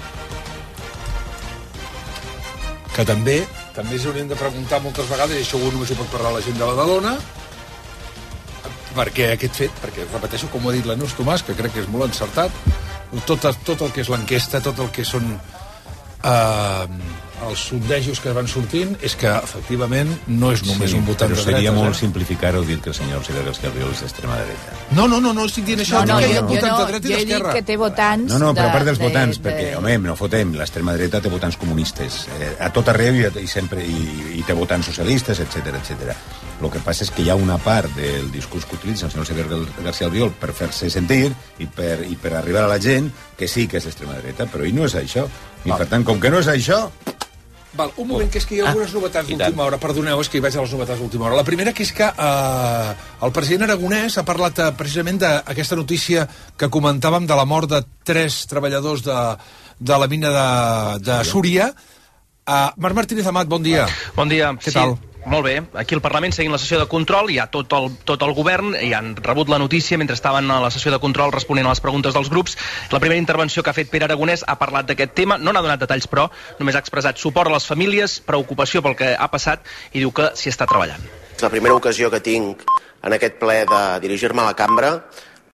Que també també s'haurien de preguntar moltes vegades, i això només ho pot parlar la gent de Badalona, perquè aquest fet, perquè repeteixo com ho ha dit la Neus Tomàs, que crec que és molt encertat, tot, tot el que és l'enquesta, tot el que són eh, els sondejos que van sortint, és que efectivament no és només sí, un votant de dreta. Però seria molt eh? simplificar-ho dir que el senyor Xavier García Albiol és d'extrema dreta. No, no, no, no estic dient això, no, no, que hi ha jo, votants no, de dreta i d'esquerra. Jo he dit que té votants... No, no, però a part dels de, votants, de, perquè, de... home, no fotem, l'extrema dreta té votants comunistes, eh, a tot arreu i, i sempre, i, i té votants socialistes, etcètera, etcètera. El que passa és que hi ha una part del discurs que utilitza el senyor Xavier García Albiol per fer-se sentir i per, i per arribar a la gent que sí que és l'extrema dreta, però ell no és això. I per tant, com que no és això... Val, un moment, que és que hi ha algunes ah, novetats d'última hora. Perdoneu, és que hi vaig a les novetats d'última hora. La primera que és que eh, el president Aragonès ha parlat eh, precisament d'aquesta notícia que comentàvem de la mort de tres treballadors de, de la mina de, de Súria. Uh, Marc Martínez Amat, bon dia. Bon dia. Què sí. tal? Molt bé, aquí al Parlament seguint la sessió de control, hi ha tot el, tot el govern, i han rebut la notícia mentre estaven a la sessió de control responent a les preguntes dels grups. La primera intervenció que ha fet Pere Aragonès ha parlat d'aquest tema, no n'ha donat detalls però, només ha expressat suport a les famílies, preocupació pel que ha passat i diu que s'hi està treballant. És la primera ocasió que tinc en aquest ple de dirigir-me a la cambra